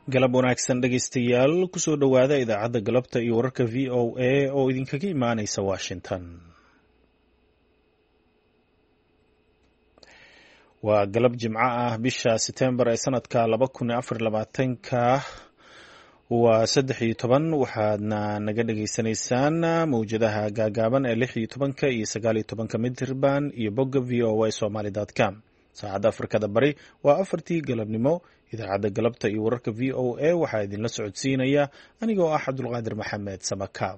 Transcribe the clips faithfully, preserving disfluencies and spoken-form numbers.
galab wanaagsan dhegaystayaal kusoo dhowaada idaacadda galabta iyo wararka v o a oo idinkaga imaanaysa washington. waa galab jimco ah bisha September ee sanadka laba kun iyo afar iyo labaatanka waa saddex iyo toban waxaadna naga dhagaysanaysaan mawjadaha gaagaaban ee lix iyo tobanka iyo sagaal iyo tobanka midraband iyo bogga v o a somali dot com. saacadda Afrikada Bari waa afartii galabnimo. idaacadda galabta iyo wararka v o a waxaa idinla socodsiinaya anigoo ah Cabdulqaadir Maxamed Samakaab.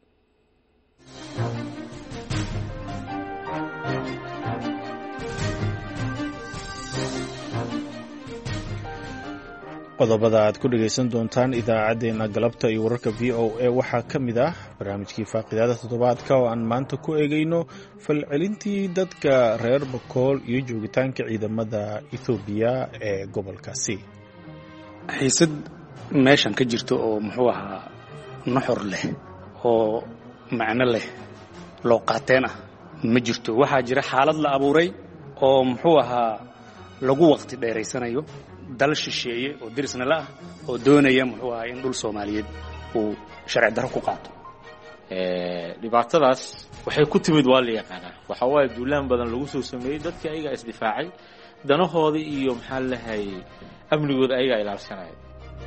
qodobada aad ku dhagaysan doontaan idaacadeena galabta iyo wararka v o a waxaa ka mid ah barnaamijkii faaqidaada toddobaadka oo aan maanta ku eegayno falcelintii dadka reer Bakool iyo joogitaanka ciidamada Ethiopia ee gobolkaasi. xiisad meeshan ka jirto oo muxuu ahaa nuxur leh oo macno leh loo qaateen ah ma jirto. waxaa jira xaalad la abuuray oo muxuu ahaa lagu waqti dheeraysanayo dal shisheeye oo dirisna la ah oo doonaya muxuu ahaa in dhul Soomaaliyeed uu sharci darro ku qaato. ee dhibaatadaas waxay ku timid waa la yaqaanaa. waxa waa duulaan badan lagu soo sameeyay dadka ayaga isdifaacay danahooda iyo maxaa lahay amnigooda ayaga ilaalsanaya.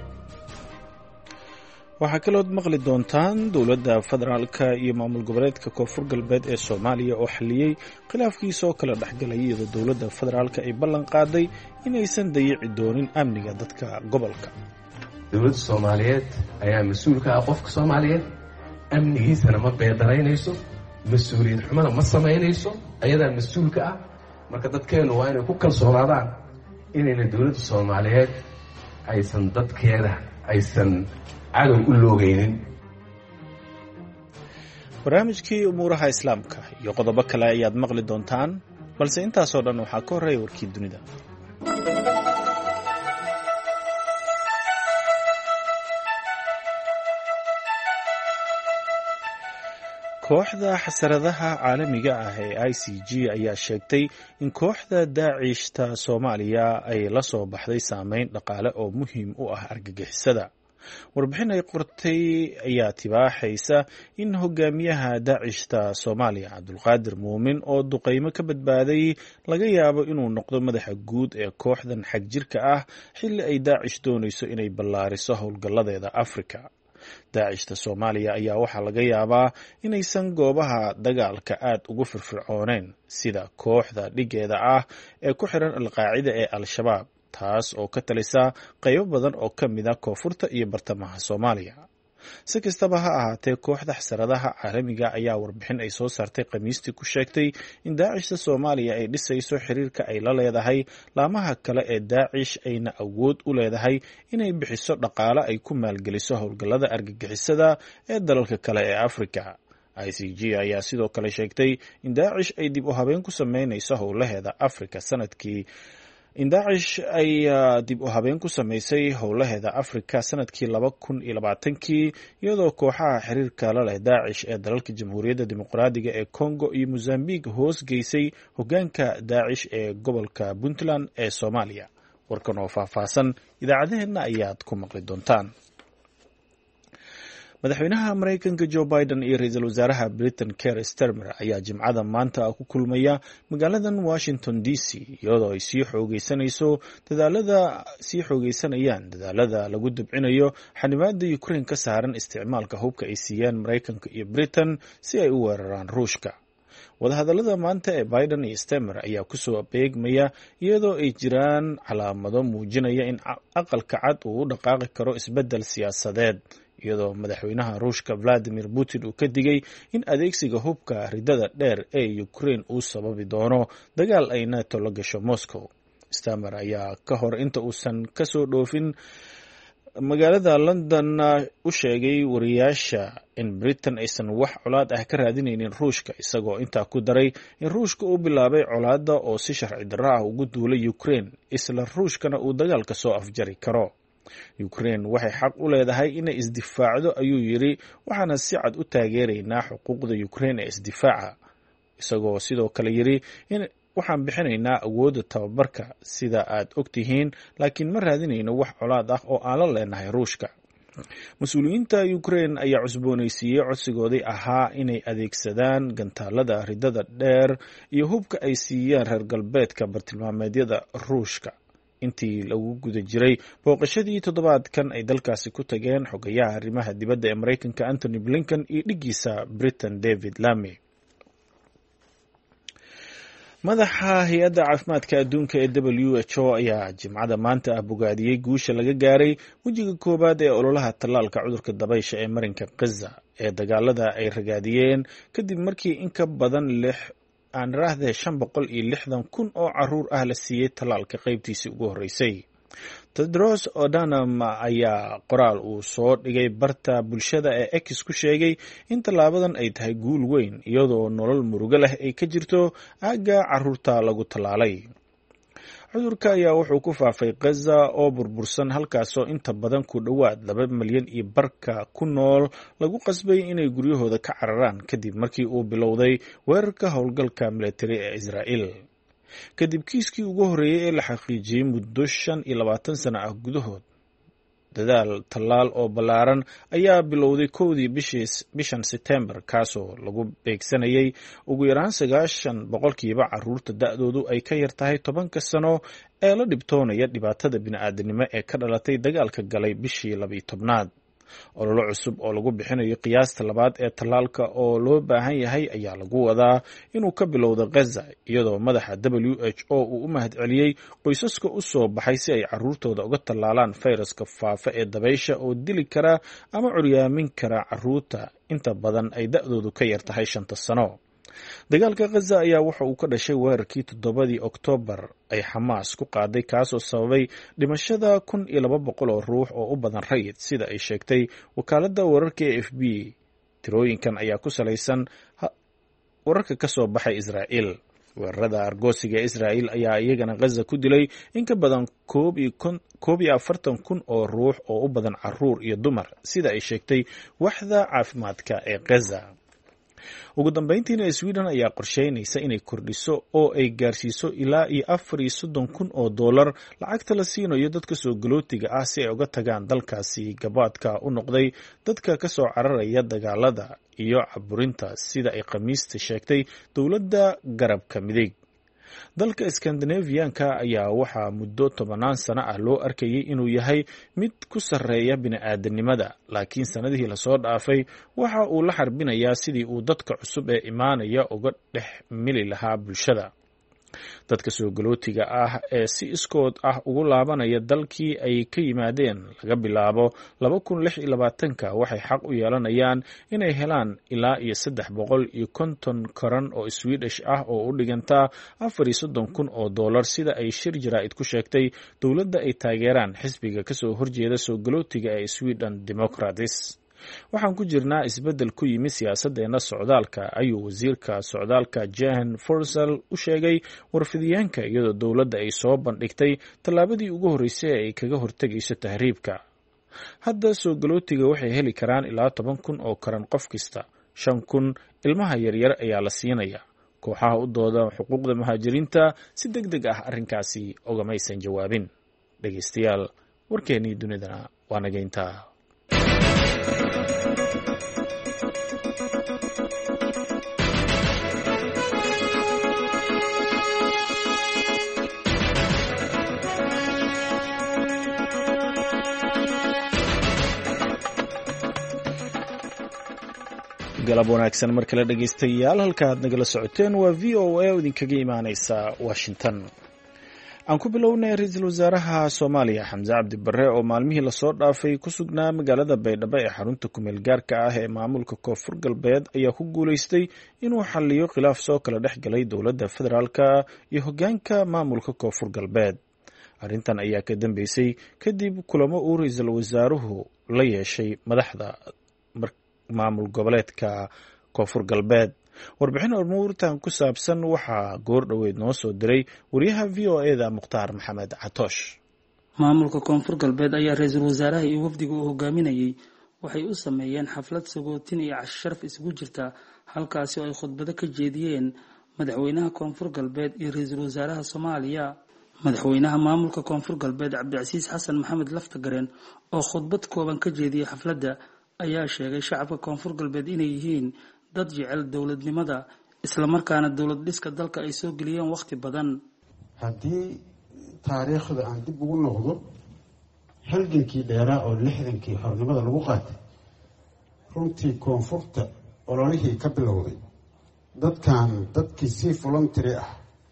waxaa kalood maqli doontaan dowladda federaalka iyo maamul goboleedka koonfur galbeed ee Soomaaliya oo xaliyay khilaafkiisa oo kala dhexgalay iyadoo dowladda federaalka ay ballan qaaday inaysan dayici doonin amniga dadka gobolka. dowladda Soomaaliyeed ayaa mas'uul ka ah qofka Soomaaliyeed, amnigiisana ma beedaraynayso, mas'uuliyad xumana ma samaynayso, ayadaa mas'uul ka ah. marka dadkeenu waa inay ku kalsoonaadaan inayna dowladda Soomaaliyeed aysan dadkeeda aysan cadow u loogaynin. barnaamijkii umuuraha islaamka iyo qodobo kale ayaad maqli doontaan, balse intaasoo dhan waxaa ka horreeya warkii dunida. kooxda xasaradaha caalamiga ah ee I C G ayaa sheegtay in kooxda daacishta Soomaaliya ay la soo baxday saameyn dhaqaale oo muhiim u ah argagixisada. warbixin ay qortay ayaa tibaaxaysa in hogaamiyaha daacishta Soomaaliya Cabdulqaadir Muumin oo duqeymo ka badbaaday laga yaabo inuu noqdo madaxa guud ee kooxdan xagjirka ah xilli ay daacish doonayso inay ballaariso howlgalladeeda Afrika. daacishta Soomaaliya ayaa waxaa laga yaabaa inaysan goobaha dagaalka aad ugu firfircooneen sida kooxda dhigeeda ah ee ku xiran al-qaacida ee al-shabaab, taas oo ka talisa qaybo badan oo ka mid ah koonfurta iyo bartamaha Soomaaliya. si kastaba ha ahaatee, kooxda xasaradaha caalamiga ayaa warbixin ay soo saartay Khamiistii ku sheegtay in daacishta Soomaaliya ay dhisayso xiriirka ay la leedahay laamaha kale ee daacish ayna awood u leedahay inay bixiso dhaqaale ay ku maalgeliso howlgallada argagixisada ee dalalka kale ee Afrika. I C G ayaa sidoo kale sheegtay in daacish ay dib u habeen ku sameynayso howlaheeda Afrika sanadkii in daacish ay dib u habeen ku samaysay howlaheeda Afrika sanadkii laba kun iyo labaatankii iyadoo kooxaha xiriirka la leh daacish ee dalalka Jamhuuriyadda Dimuqraadiga ee Congo iyo Mozambique hoos geysay hoggaanka daacish ee gobolka Puntland ee Soomaaliya. warkan oo faahfaahsan idaacadeena ayaad ku maqli doontaan. madaxweynaha Mareykanka Joe Biden iyo ra'iisul wasaaraha Britain Keir Starmer ayaa jimcada maanta ku kulmaya magaaladan Washington D C iyadoo ay sii xoogeysanayso dadaalada sii xoogeysanayaan dadaalada lagu dibcinayo xanibaadda Ukraine ka saaran isticmaalka hubka ay siiyaan Mareykanka iyo Britain si ay u weeraraan Ruushka. wadahadallada maanta ee Biden iyo Starmer ayaa kusoo beegmaya iyadoo ay jiraan calaamado muujinaya in aqalka cad uu u dhaqaaqi karo isbeddel siyaasadeed, iyadoo madaxweynaha Ruushka Vladimir Putin uu ka digay in adeegsiga hubka ridada dheer ee Ukraine uu sababi doono dagaal ay NATO la gasho Moscow. Starmer ayaa ka hor inta uusan ka soo dhoofin magaalada London u sheegay wariyaasha in Britain aysan wax colaad ah ka raadinaynin Ruushka, isagoo intaa ku daray in Ruushka uu bilaabay colaadda oo si sharci darro ah ugu duulay Ukraine, isla Ruushkana uu dagaalka soo afjari karo. Ukraine waxay xaq u leedahay inay isdifaacdo, ayuu yiri, waxaana si cad u taageeraynaa xuquuqda Ukraine ee isdifaaca, isagoo sidoo kale yiri in waxaan bixinaynaa awoodda tababarka sida aad og tihiin laakiin ma raadinayno wax colaad ah oo aan la leenahay ruushka. mas-uuliyiinta Ukraine ayaa cusboonaysiiyey codsigoodii ahaa inay adeegsadaan gantaalada ridada dheer iyo hubka ay siiyeen reer galbeedka bartilmaameedyada ruushka intii lagu guda jiray booqashadii toddobaadkan ay dalkaasi ku tageen xogayaha arrimaha dibadda ee Mareykanka Anthony Blinken iyo dhigiisa Britain David Lammy. madaxa hay-adda caafimaadka adduunka ee W H O ayaa jimcada maanta ah bogaadiyey guusha laga gaaray wejiga koowaad ee ololaha tallaalka cudurka dabaysha ee marinka Gaza ee dagaalada ay ragaadiyeen kadib markii in ka badan lix aan raahday shan boqol iyo lixdan kun oo caruur ah la siiyey tallaalka qaybtiisii ugu horreysay. Tedros Adhanom ayaa qoraal uu soo dhigay barta bulshada ee X ku sheegay in tallaabadan ay tahay guul weyn iyadoo nolol murugo leh ay ka jirto aagga caruurta lagu tallaalay. cudurka ayaa wuxuu ku faafay Gaza oo burbursan halkaasoo inta badan ku dhowaad laba milyan iyo barka ku nool lagu qasbay inay guryahooda ka cararaan kadib markii uu bilowday weerarka howlgalka militari ee Israa'iil. kadib kiiskii ugu horreeyay ee la xaqiijiyey muddo shan iyo labaatan sano ah gudahood. dadaal tallaal oo ballaaran ayaa bilowday kowdii bishan September kaasoo lagu beegsanayay ugu yaraan sagaashan boqolkiiba caruurta da'doodu ay ka yar tahay tobanka sano ee la dhibtoonaya dhibaatada bini'aadanimo ee ka dhalatay dagaalka galay bishii labiyo tobnaad. ololo cusub oo lagu bixinayo qiyaasta labaad ee tallaalka oo loo baahan yahay ayaa lagu wadaa inuu ka bilowdo Gaza iyadoo madaxa W H O uu u mahadceliyey qoysaska u soo baxay si ay caruurtooda uga tallaalaan fayraska faafa ee dabaysha oo dili kara ama curyaamin kara caruurta inta badan ay da'doodu ka yar tahay shanta sano. dagaalka Gaza ayaa waxa uu ka dhashay weerarkii toddobadii Oktoobar ay Xamaas ku qaaday kaasoo sababay dhimashada kun iyo laba boqol oo ruux oo u badan rayid sida ay sheegtay wakaaladda wararka ee F B. tirooyinkan ayaa ku salaysan wararka ka soo baxay Israa'iil. weerarada argoosiga ee Israa'iil ayaa iyagana Gaza ku dilay in ka badan koob iyo afartan kun oo ruux oo u badan caruur iyo dumar sida ay sheegtay waxda caafimaadka ee Gaza. ugu dambeyntiina Sweden ayaa qorsheynaysa inay kordhiso oo ay gaarsiiso ilaa iyo afar iyo soddon kun oo dollar lacagta la siinayo dadka soo galootiga ah si ay uga tagaan dalkaasi gabaadka u noqday dadka ka soo cararaya dagaalada iyo caburinta sida ay Khamiista sheegtay dowladda garabka midig. dalka Scandinavianka ayaa waxaa muddo tobanaan sano ah loo arkayay inuu yahay mid ku sarreeya bini'aadanimada laakiin sanadihii lasoo dhaafay waxa uu la xarbinayaa sidii uu dadka cusub ee imaanaya uga dhex mili lahaa bulshada. dadka soo galootiga ah ee si iskood ah ugu laabanaya dalkii ay ka yimaadeen laga bilaabo laba kun lix iyo labaatanka waxay xaq u yeelanayaan inay helaan ilaa iyo saddex boqol iyo konton karan oo Swedish ah oo u dhiganta afar iyo soddon kun oo dollar sida ay shir jaraa'id ku sheegtay dowladda ay taageeraan xisbiga kasoo horjeeda soo galootiga ee Sweden Democrats. waxaan ku jirnaa isbeddel ku yimid siyaasaddeena socdaalka ayuu wasiirka socdaalka Jan Forsell u sheegay warfidiyeenka iyadoo dowladda ay soo bandhigtay tallaabadii ugu horreysay ee ay kaga hortegayso tahriibka. hadda soo galootiga waxay heli karaan ilaa toban kun oo karan qof kasta, shan kun ilmaha yaryar ayaa la siinaya. kooxaha u dooda xuquuqda muhaajiriinta si deg deg ah arrinkaasi ogamaysan jawaabin. dhegeystayaal warkeennii dunidana waa nageyntaa. galab wanaagsan mar kale dhegeystayaal halka aad nagala socoteen waa V O A oo idinkaga imaaneysa Washington. aan ku bilownay ra'iisul wasaaraha Soomaaliya Xamse Cabdi Barre oo maalmihii la soo dhaafay ku sugnaa magaalada Baydhabo ee xarunta kumeel gaarka ah ee maamulka Koonfur Galbeed ayaa ku guuleystay inuu xalliyo khilaaf soo kala dhex galay dowladda federaalka iyo hoggaanka maamulka Koonfur Galbeed. arrintan ayaa ka dambeysay kadib kulamo uu ra'iisul wasaaruhu la yeeshay madaxda maamul goboleedka Koonfur Galbeed. warbixin umuurtan ku saabsan waxaa goor dhoweed noo soo diray wariyaha V O A da Mukhtaar Maxamed Catoosh. maamulka Koonfur Galbeed ayaa ra'iisul wasaaraha iyo wafdiga uu hogaaminayay waxay u sameeyeen xaflad sagootin iyo casho sharaf isugu jirta halkaasi oo ay khudbado ka jeediyeen madaxweynaha koonfur galbeed iyo ra-iisul wasaaraha soomaaliya. madaxweynaha maamulka koonfur galbeed cabdicasiis xasan maxamed laftagareen oo khudbad kooban ka jeediyey xafladda ayaa sheegay shacabka koonfur galbeed inay yihiin dad jecel dowladnimada islamarkaana dowlad dhiska dalka ay soo geliyeen wakhti badan. haddii taariikhda aan dib ugu noqdo halgankii dheeraa oo lixdankii xornimada lagu qaatay runtii koonfurta ololihii ka bilowday dadkan dadkii si voluntary ah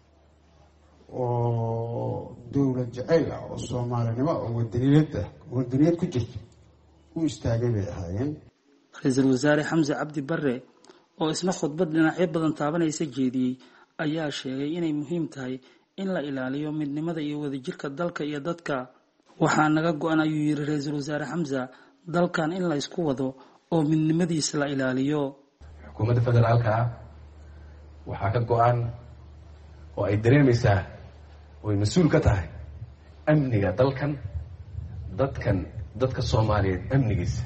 oo dowlad jacayl ah oo soomaalinimo oo wadaniyad ah wadaniyad ku jirta u istaagay bay ahaayeen. ra-iisul wasaare xamse cabdi bare oo isna khudbad dhinacyo badan taabanaysa jeediyey ayaa sheegay inay muhiim tahay in la ilaaliyo midnimada iyo wadajirka dalka iyo dadka. waxaa naga go-an ayuu yidhi ra-iisul wasaare xamse dalkan in la isku wado oo midnimadiisa la ilaaliyo. xukuumadda federaalka ah waxaa ka go-an oo ay dareemaysaa oo ay mas-uul ka tahay amniga dalkan dadkan dadka soomaaliyeed amnigiisa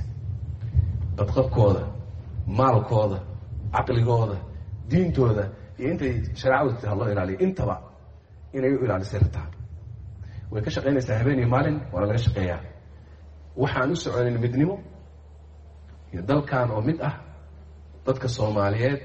badqabkooda maalkooda caqligooda diintooda iyo intay shareecadu tahay loo ilaaliyo intaba inay u ilaalisay rabtaa. way ka shaqaynaysaa habeen iyo maalin waana laga shaqeeyaa. waxaan u soconin midnimo iyo dalkan oo mid ah dadka soomaaliyeed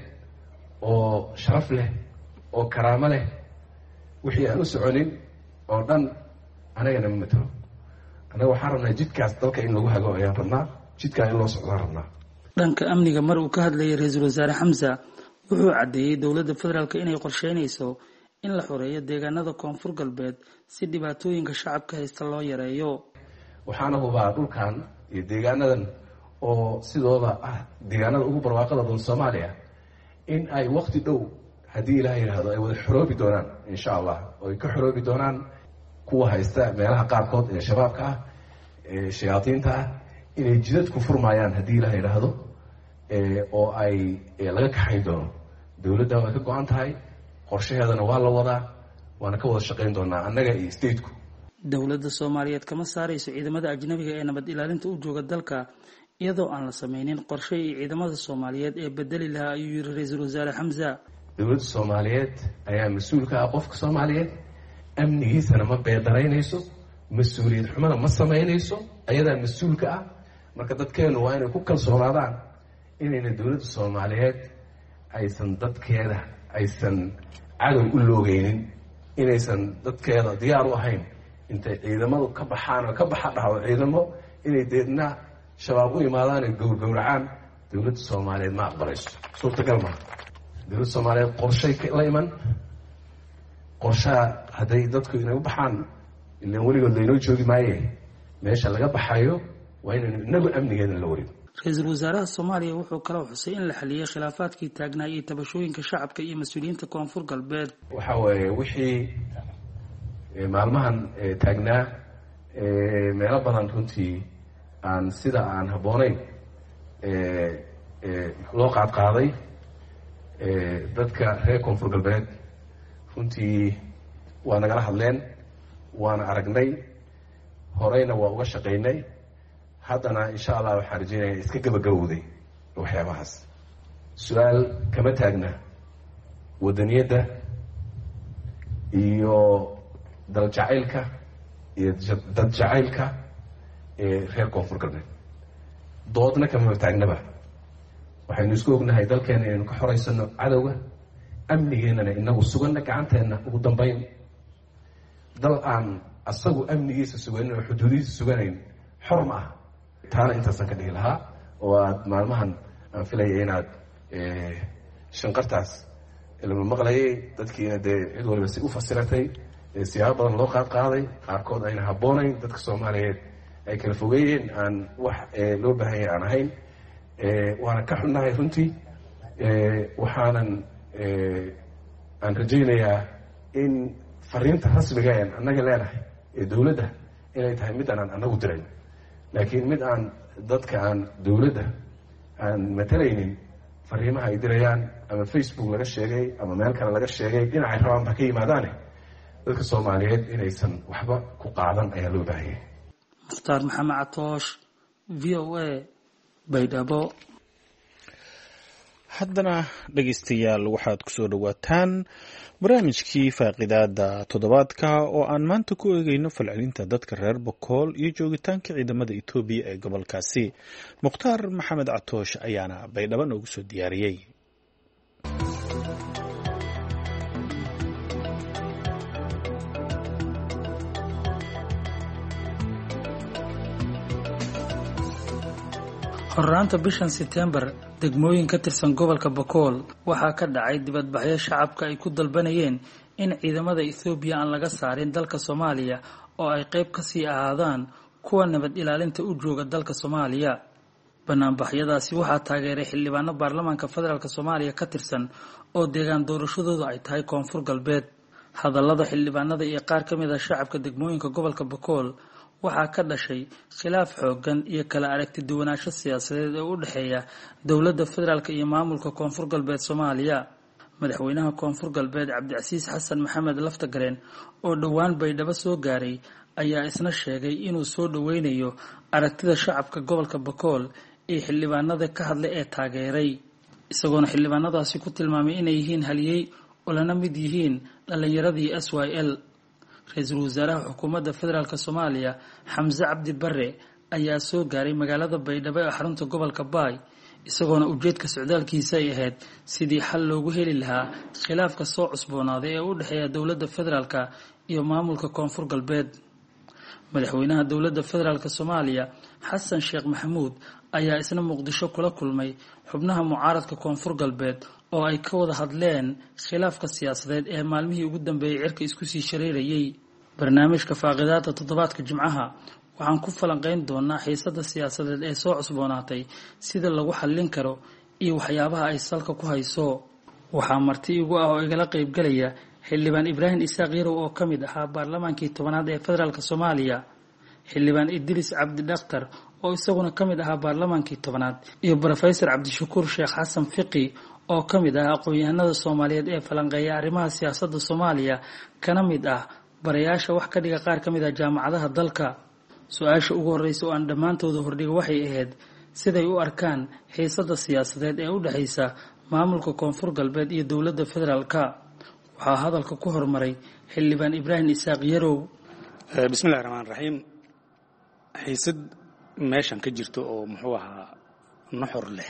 oo sharaf leh oo karaamo leh wixii aan u soconin oo dhan anagana ma matalo. annaga waxaan rabnaa jidkaas dalka in lagu hago ayaan rabnaa, jidkaa in loo socdaan rabnaa. dhanka amniga mar uu ka hadlayay ra-iisul wasaare xamse wuxuu caddeeyey dowladda federaalka inay qorsheynayso in la xoreeyo deegaanada koonfur galbeed si dhibaatooyinka shacabka haysta loo yareeyo. waxaana hubaa dhulkan iyo deegaanadan oo sidooda ah deegaanada ugu barwaaqada badan soomaaliya in ay waqti dhow haddii ilaah yidhaahdo ay wada xoroobi doonaan insha allah, oo ay ka xoroobi doonaan kuwa haysta meelaha qaarkood ee shabaabka ah ee shayaadiinta ah inay jidadku furmayaan haddii ilaah yidhaahdo oo ay laga kaxayn doono. dowladda way ka go-an tahay, qorshaheedana waa la wadaa, waana ka wada shaqayn doonaa annaga iyo stateku. dowladda soomaaliyeed kama saarayso ciidamada ajnabiga ee nabad ilaalinta u jooga dalka iyadoo aan la sameynin qorshe iyo ciidamada soomaaliyeed ee bedeli lahaa ayuu yidhi ra-iisul wasaare xamse. dowladda soomaaliyeed ayaa mas-uul ka ah qofka soomaaliyeed, amnigiisana ma beedaraynayso, mas-uuliyad xumana ma samaynayso, ayadaa mas-uul ka ah. marka dadkeenu waa inay ku kalsoonaadaan inayna dowladda soomaaliyeed aysan dadkeeda aysan cadow u loogeynin, inaysan dadkeeda diyaar u ahayn intay ciidamadu ka baxaan oo ka baxa dhahdo ciidamo inay deedna shabaab u imaadaanay gowrgowracaan. dowladda soomaaliyeed ma aqbalayso, suurtagal maaha. dowladda soomaaliyeed qorshay la iman, qorshaha hadday dadku inay u baxaan ilaan weligood laynoo joogi maaye meesha laga baxayo waa inaynu inagu amnigeeda la warin. ra-iisul wasaaraha soomaaliya wuxuu kaloo xusay in la xaliyey khilaafaadkii taagnaa iyo tabashooyinka shacabka iyo mas-uuliyiinta koonfur galbeed. waxa weeye wixii maalmahan taagnaa meelo badan runtii aan sida aan habboonayn loo qaadqaaday dadka reer koonfur galbeed runtii waa nagala hadleen, waana aragnay, horeyna waa uga shaqaynay. haddana insha allah waxaan rajeynaya iska gabagabowday waxyaabahaas. su-aal kama taagna wadaniyadda iyo dal jacaylka iyo dad jacaylka ee reer koonfur galbeed, doodna kama taagnaba. waxaynu isku ognahay dalkeena inaynu ka xoraysano cadowga, amnigeennana inagu suganna gacanteenna. ugu dambeyn dal aan asagu amnigiisa suganin oo xuduudihiisa suganayn xor ma ah. taana intaasaan ka dhihi lahaa, oo aad maalmahan aan filaya inaad shanqartaas lama maqlayay, dadkiina dee cid waliba si u fasiratay, siyaabo badan loo qaad qaaday, qaarkood ayna habboonayn, dadka soomaaliyeed ay kala fogeeyeen, aan wax loo baahanya aan ahayn. waana ka xunnahay runtii. waxaanan aan rajaynayaa in fariinta rasmiga en annaga leenahay ee dowladda inay tahay mid aanaan annagu dirayn, laakiin mid aan dadka aan dowladda aan matalaynin fariimaha ay dirayaan ama facebook laga sheegay ama meel kale laga sheegay dhinacay rabaan ba ka yimaadaane dadka soomaaliyeed inaysan waxba ku qaadan ayaa loo baahanyay. mukhtaar maxamed catoosh, v o a, baydhabo. haddana dhegaystayaal waxaad ku soo dhowaataan barnaamijkii faaqidaada toddobaadka oo aan maanta ku eegayno falcelinta dadka reer bokool iyo joogitaanka ciidamada etoobiya ee gobolkaasi. mukhtaar maxamed catoosh ayaana baydhabo noogu soo diyaariyey. horraanta bishan September degmooyin ka tirsan gobolka Bokool waxaa ka dhacay dibadbaxyo shacabka ay ku dalbanayeen in ciidamada Ethiopia aan laga saarin dalka Soomaaliya oo ay qayb ka sii ahaadaan kuwa nabad ilaalinta u jooga dalka Soomaaliya. Banaanbaxyadaasi waxaa taageeray xildhibaano baarlamaanka federaalka Soomaaliya ka tirsan oo deegaan doorashadoodu ay tahay Koonfur Galbeed. Hadallada xildhibaanada iyo qaar ka mid ah shacabka degmooyinka gobolka Bokool waxaa ka dhashay khilaaf xoogan iyo kala aragti duwanaansho siyaasadeed oo u dhaxeeya dowladda federaalka iyo maamulka Koonfur Galbeed Soomaaliya. Madaxweynaha Koonfur Galbeed Cabdicasiis Xasan Maxamed Laftagareen oo dhowaan Baydhabo soo gaaray ayaa isna sheegay inuu soo dhaweynayo aragtida shacabka gobolka Bokool ee xildhibaanada ka hadlay ee taageeray, isagoona xildhibaanadaasi ku tilmaamay inay yihiin haliyey oo lana mid yihiin dhalinyaradii S Y L. Ra-iisul wasaaraha xukuumadda federaalka Soomaaliya Xamse Cabdi Barre ayaa soo gaaray magaalada Baydhabo ee xarunta gobolka Baay, isagoona ujeedka socdaalkiisa ay ahayd sidii xal loogu heli lahaa khilaafka soo cusboonaaday ee u dhexeeya dowladda federaalka iyo maamulka Koonfur Galbeed. Madaxweynaha dowladda federaalka Soomaaliya Xasan Sheekh Maxamuud ayaa isna Muqdisho kula kulmay xubnaha mucaaradka Koonfur Galbeed oo ay ka wada hadleen khilaafka siyaasadeed ee maalmihii ugu dambeeyay cirka isku sii shareerayay. Barnaamijka faaqidaada toddobaadka Jimcaha waxaan ku falanqeyn doonaa xiisadda siyaasadeed ee soo cusboonaatay, sida lagu xallin karo iyo waxyaabaha ay salka ku hayso. waxaa marti igu ah oo igala qayb galaya xildhibaan Ibraahim Isaaq Yarow oo kamid ahaa baarlamaankii tobanaad ee federaalka Soomaaliya, xildhibaan Idris Cabdi Dhakhtar oo isaguna kamid ahaa baarlamaankii tobanaad, iyo Professor Cabdishakuur Sheekh Xasan Fiqi oo kamid ah aqoon-yahanada Soomaaliyeed ee falanqeeya arrimaha siyaasadda Soomaaliya kana mid ah barayaasha wax ka dhiga qaar kamid ah jaamacadaha dalka. Su-aasha ugu horeysa oo aan dhammaantooda hordhigo waxay ahayd siday u arkaan xiisadda siyaasadeed ee u dhaxaysa maamulka Koonfur Galbeed iyo dowladda federaalka. waxaa hadalka ku hormaray xildhibaan Ibraahim Isaaq Yarow. bismillaahir rahmaanir rahiim. xiisad meeshan ka jirto oo muxuu ahaa nuxur leh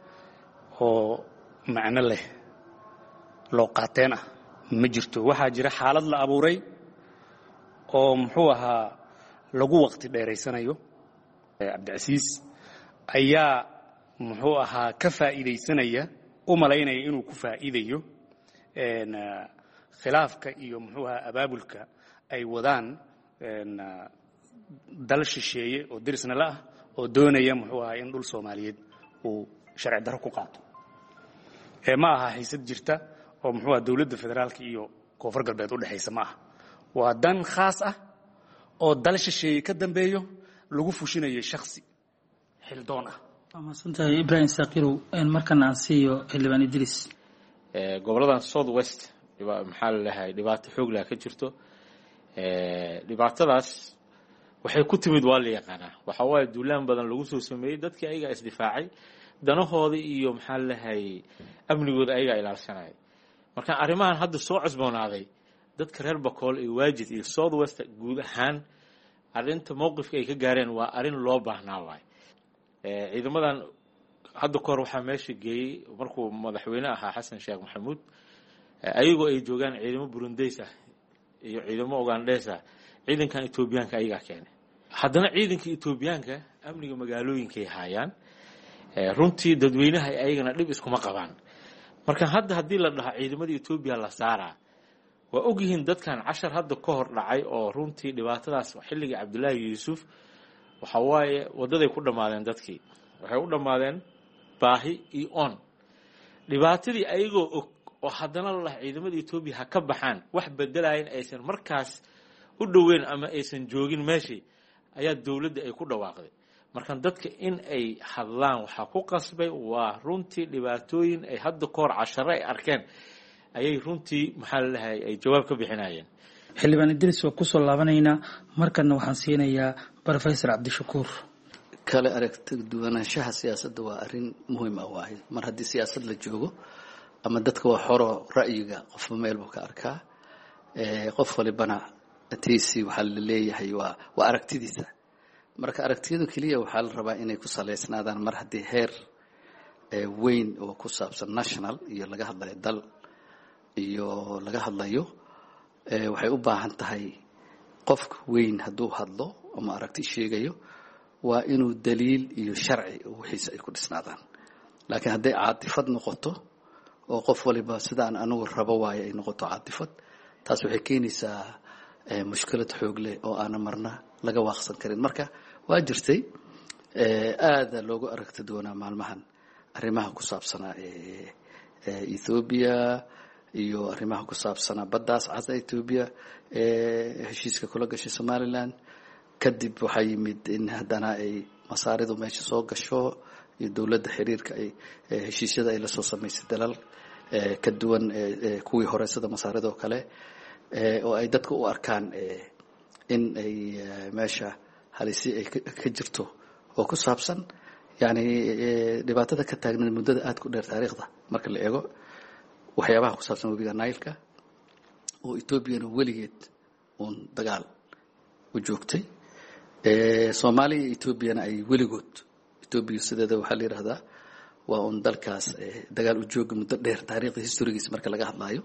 oo macno leh loo qaateen ah ma jirto. waxaa jira xaalad la abuuray oo muxuu ahaa lagu waqti dheeraysanayo. Cabdicasiis ayaa muxuu ahaa ka faa'iideysanaya u malaynaya inuu ku faa'iidayo een khilaafka iyo muxuu ahaa abaabulka ay wadaan een dal shisheeye oo dirisna la ah oo doonaya muxuu ahaa in dhul Soomaaliyeed uu sharci darro ku qaato. ee ma aha xiisad jirta oo muxuu ahaa dawladda federaalka iyo Koonfur Galbeed u dhaxaysa ma aha. waa dan khaas ah oo dal shisheeye ka dambeeyo lagu fushinayo shakhsi xildoon ah. ama santahay Ibraahim Isaaq Yarow in markan aan siiyo xildhibaan Idris. ee goboladan South West maxaa la lahay dhibaato xoog leh ka jirto. ee dhibaatadaas waxay ku timid waa la yaqaanaa. waxa waaye duulaan badan lagu soo sameeyay dadkii ayaga isdifaacay, danahooda iyo maxaa la lahay amnigooda ayaga ilaalsanay. marka arrimahan hadda soo cusboonaaday dadka reer Bokool iyo Waajid iyo South West guud ahaan arrinta mowqifka ay ka gaareen waa arrin loo baahnaa waay. ee ciidamadan hadda kor waxa meesha geeyay markuu madaxweyne ahaa Xasan Sheekh Maxamuud, ayagoo ay joogaan ciidamo Burundiis ah iyo ciidamo Ugandees ah, ciidankan Etoobiyaanka ayaga keenay. haddana ciidanka Etoobiyaanka amniga magaalooyinka ay hayaan, ee runtii dadweynaha ayagana dhib iskuma qabaan. marka hadda hadii la dhaho ciidamada Etoobiya la saaraa, waa ogyihiin dadkan cashar hadda ka hor dhacay oo runtii dhibaatadaas xilliga Cabdullaahi Yuusuf waxa waaye wadaday ku dhamaadeen. dadkii waxay u dhamaadeen baahi iyo on dhibaatadii ayagoo og oo haddana la ciidamada Etoobiya ha ka baxaan wax bedelaayeen aysan markaas u dhaweyn ama aysan joogin meeshii ayaa dawladda ay ku dhawaaqday. marka dadka in ay hadlaan waxa ku qasbay waa runtii dhibaatooyin ay hadda ka hor cashar ay arkeen ayay runtii maxaa la lahay ay jawaab ka bixinayeen. xildhibaan Idris waa ku soo laabanaynaa markana waxaan siinayaa Professor Cabdishakuur. kale aragti duwanaanshaha siyaasadda waa arrin muhiim ah waaye mar haddii siyaasad la joogo ama dadka waa xoro ra'yiga qofba meel buu ka arkaa qof walibana tiisi waxaa la leeyahay waa waa aragtidiisa marka aragtiyadu keliya waxaa la rabaa inay ku saleysnaadaan mar haddii heer weyn oo ku saabsan national iyo laga hadlayo dal iyo laga hadlayo waxay u baahan tahay qofka weyn hadduu hadlo ama aragti sheegayo waa inuu daliil iyo sharci wixiisa ay ku dhisnaadaan laakiin hadday caatifad noqoto oo qof waliba sidaan anigu rabo waaye ay noqoto caatifad taas waxay keenaysaa mushkilad xoog leh oo aana marna laga waaqsan karin marka waa jirtay aada loogu aragti doonaa maalmahan arrimaha ku saabsanaa Ethiopia iyo arrimaha ku saabsanaa baddaas cas Ethiopia heshiiska kula gashay Somaliland kadib waxaa yimid in haddana ay masaaridu meesha soo gasho iyo dowladda xiriirka ay heshiisyada ay la soo samaysay dalal ka duwan kuwii hore sida masaaridoo kale oo ay dadku u arkaan in ay meesha halisi ay ka jirto oo ku saabsan yani dhibaatada ka taagnayd muddada aad ku dheer taariikhda marka la eego waxyaabaha ku saabsan webiga Nile-ka oo Ethiopiana weligeed uun dagaal u joogtay Soomaaliya iyo Ethiopiana ay weligood Ethiopia sideeda waxaa la yiraahdaa waa uun dalkaas dagaal u jooga muddo dheer taariikhda historigiisa marka laga hadlayo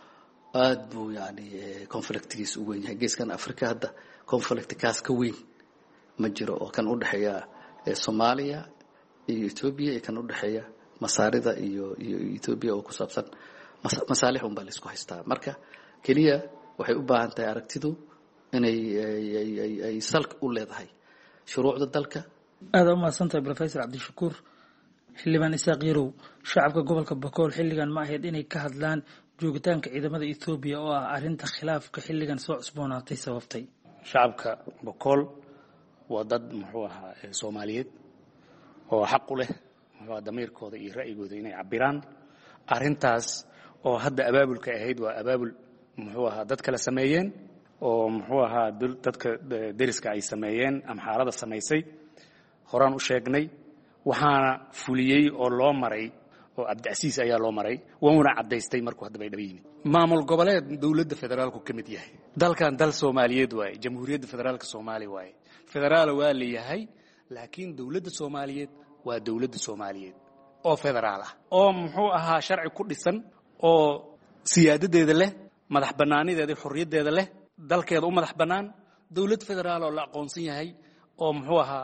aad buu yani conflictigiisa u weyn yahay geeskan Afrika hadda conflict kaas ka weyn ma jiro oo kan u dhaxeeya Soomaaliya iyo Ethiopia iyo kan u dhaxeeya masaarida iyo iyo Ethiopia oo ku saabsan masaalix un baa la isku haystaa marka kaliya waxay u baahan tahay aragtidu inay ay salk u leedahay shuruucda dalka aad u mahadsantahay Professor Cabdishakuur xildhibaan Isaaq Yarow shacabka gobolka Bakool xilligan ma ahayd inay ka hadlaan joogitaanka ciidamada Ethiopia oo ah arinta khilaafka xilligan soo cusboonaatay sababtay shacabka Bakool waa dad muxuu ahaa Soomaaliyeed oo xaq u leh waa damiirkooda iyo ra'yigooda inay cabiraan arintaas oo hadda abaabulka ahayd waa abaabul muxuu ahaa dad kala sameeyeen oo muxuu ahaa dadka deriska ay sameeyeen ama xaalada sameysay horaan u sheegnay waxaana fuliyay oo loo maray oo Cabdicasiis ayaa loo maray wuuna cadeystay markuu hadda bay dhabayeen maamul goboleed dawladda federaalku ka mid yahay dalkan dal Soomaaliyeed waay jamhuuriyadda federaalka Soomaaliya waay federaal waa leeyahay laakiin dawladda Soomaaliyeed waa dawladda Soomaaliyeed oo federaal ah oo muxuu ahaa sharci ku dhisan oo siyaadadeeda leh madax banaanideeda xorriyadeeda leh dalkeeda u madax banaan dawlad federaal oo la aqoonsan yahay oo muxuu ahaa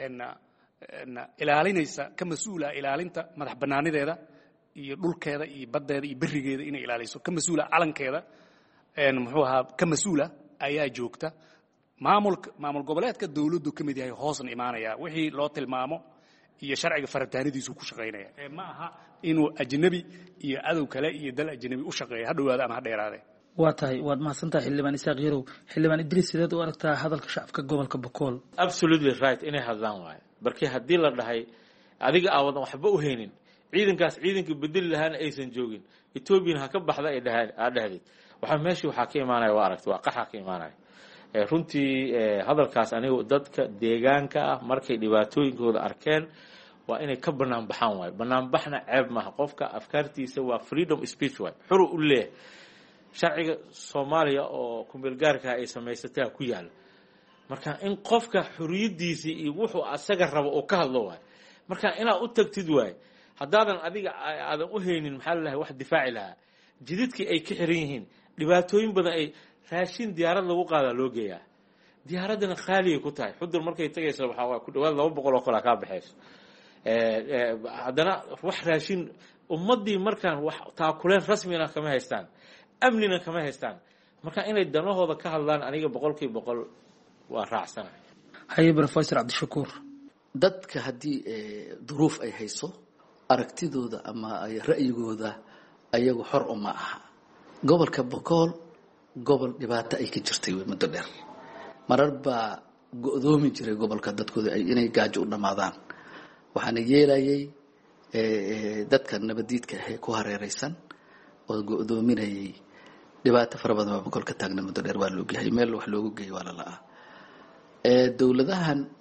ilaalinaysa ka mas'uula ilaalinta madax banaanideeda iyo dhulkeeda iyo badeeda iyo barigeeda inay ilaaliso ka mas'uula calankeeda een muxuu ahaa ka mas'uula ayaa joogta maamulka maamul goboleedka dawladdu ka mid yahay hoosan imaanaya wixii loo tilmaamo iyo sharciga farataanidiisu ku shaqeynaya ee ma aha inuu ajnabi iyo adow kale iyo dal ajnabi u shaqeeyo hadhowaada ama hadheeraade waa tahay waad mahadsantahay xildhibaan Isaaq Yarow xildhibaan Idris sideed u aragtaa hadalka shacabka gobolka Bakool absolutely right inay hadlaan waay barkii hadii la dhahay adiga aawadan waxba u heenin ciidankaas ciidanka bedel lahaan aysan joogin Ethiopia ha ka baxda ay dhahay aadhahdid waxa meeshii waxa ka imaanaya waa aragti waa qaxa ka imaanaya ee runtii hadalkaas anigu dadka deegaanka ah markay dhibaatooyinkooda arkeen waa inay ka banaan baxaan waay banaan baxna ceeb ma qofka afkaartiisa waa freedom speech waay xuru u leeyahay sharciga Soomaaliya oo kumeel gaarka ay sameysatay ku yaal marka in qofka xuriyadiisa iyo wuxuu asaga rabo oo ka hadlo waay marka ina u tagtid waay hadaadan adiga aadan u heenin maxaa la wax difaaci laha jididkii ay ka xiran yihiin dhibaatooyin badan ay raashin diyaarad lagu qaada loo geeyaa diyaaradana qaaliye ku tahay xudur markay tagayso waxa waa ku dhawaad laba boqol oo kala ka baxayso ee hadana wax raashin ummadii markaan wax taakuleen rasmi ah kama haystaan amnina kama haystaan marka inay danahooda ka hadlaan aniga boqolkiiba boqol waa raacsanahay haye Professor Cabdishakuur dadka hadii duruuf ay hayso aragtidooda ama ay ra'yigooda ayagu xor uma aha gobolka Bakool gobol dhibaato ay ka jirtay muddo dheer mararba go'doomi jiray gobolka dadkooda ay inay gaajo u dhamaadaan waxaana yeelayay ee dadka nabadiidka ah ku hareeraysan oo go'doominayay dhibaato fara badan oo Bakool ka taagna muddo dheer waa loo geeyay meel wax loogu geeyay wala la ee dawladahan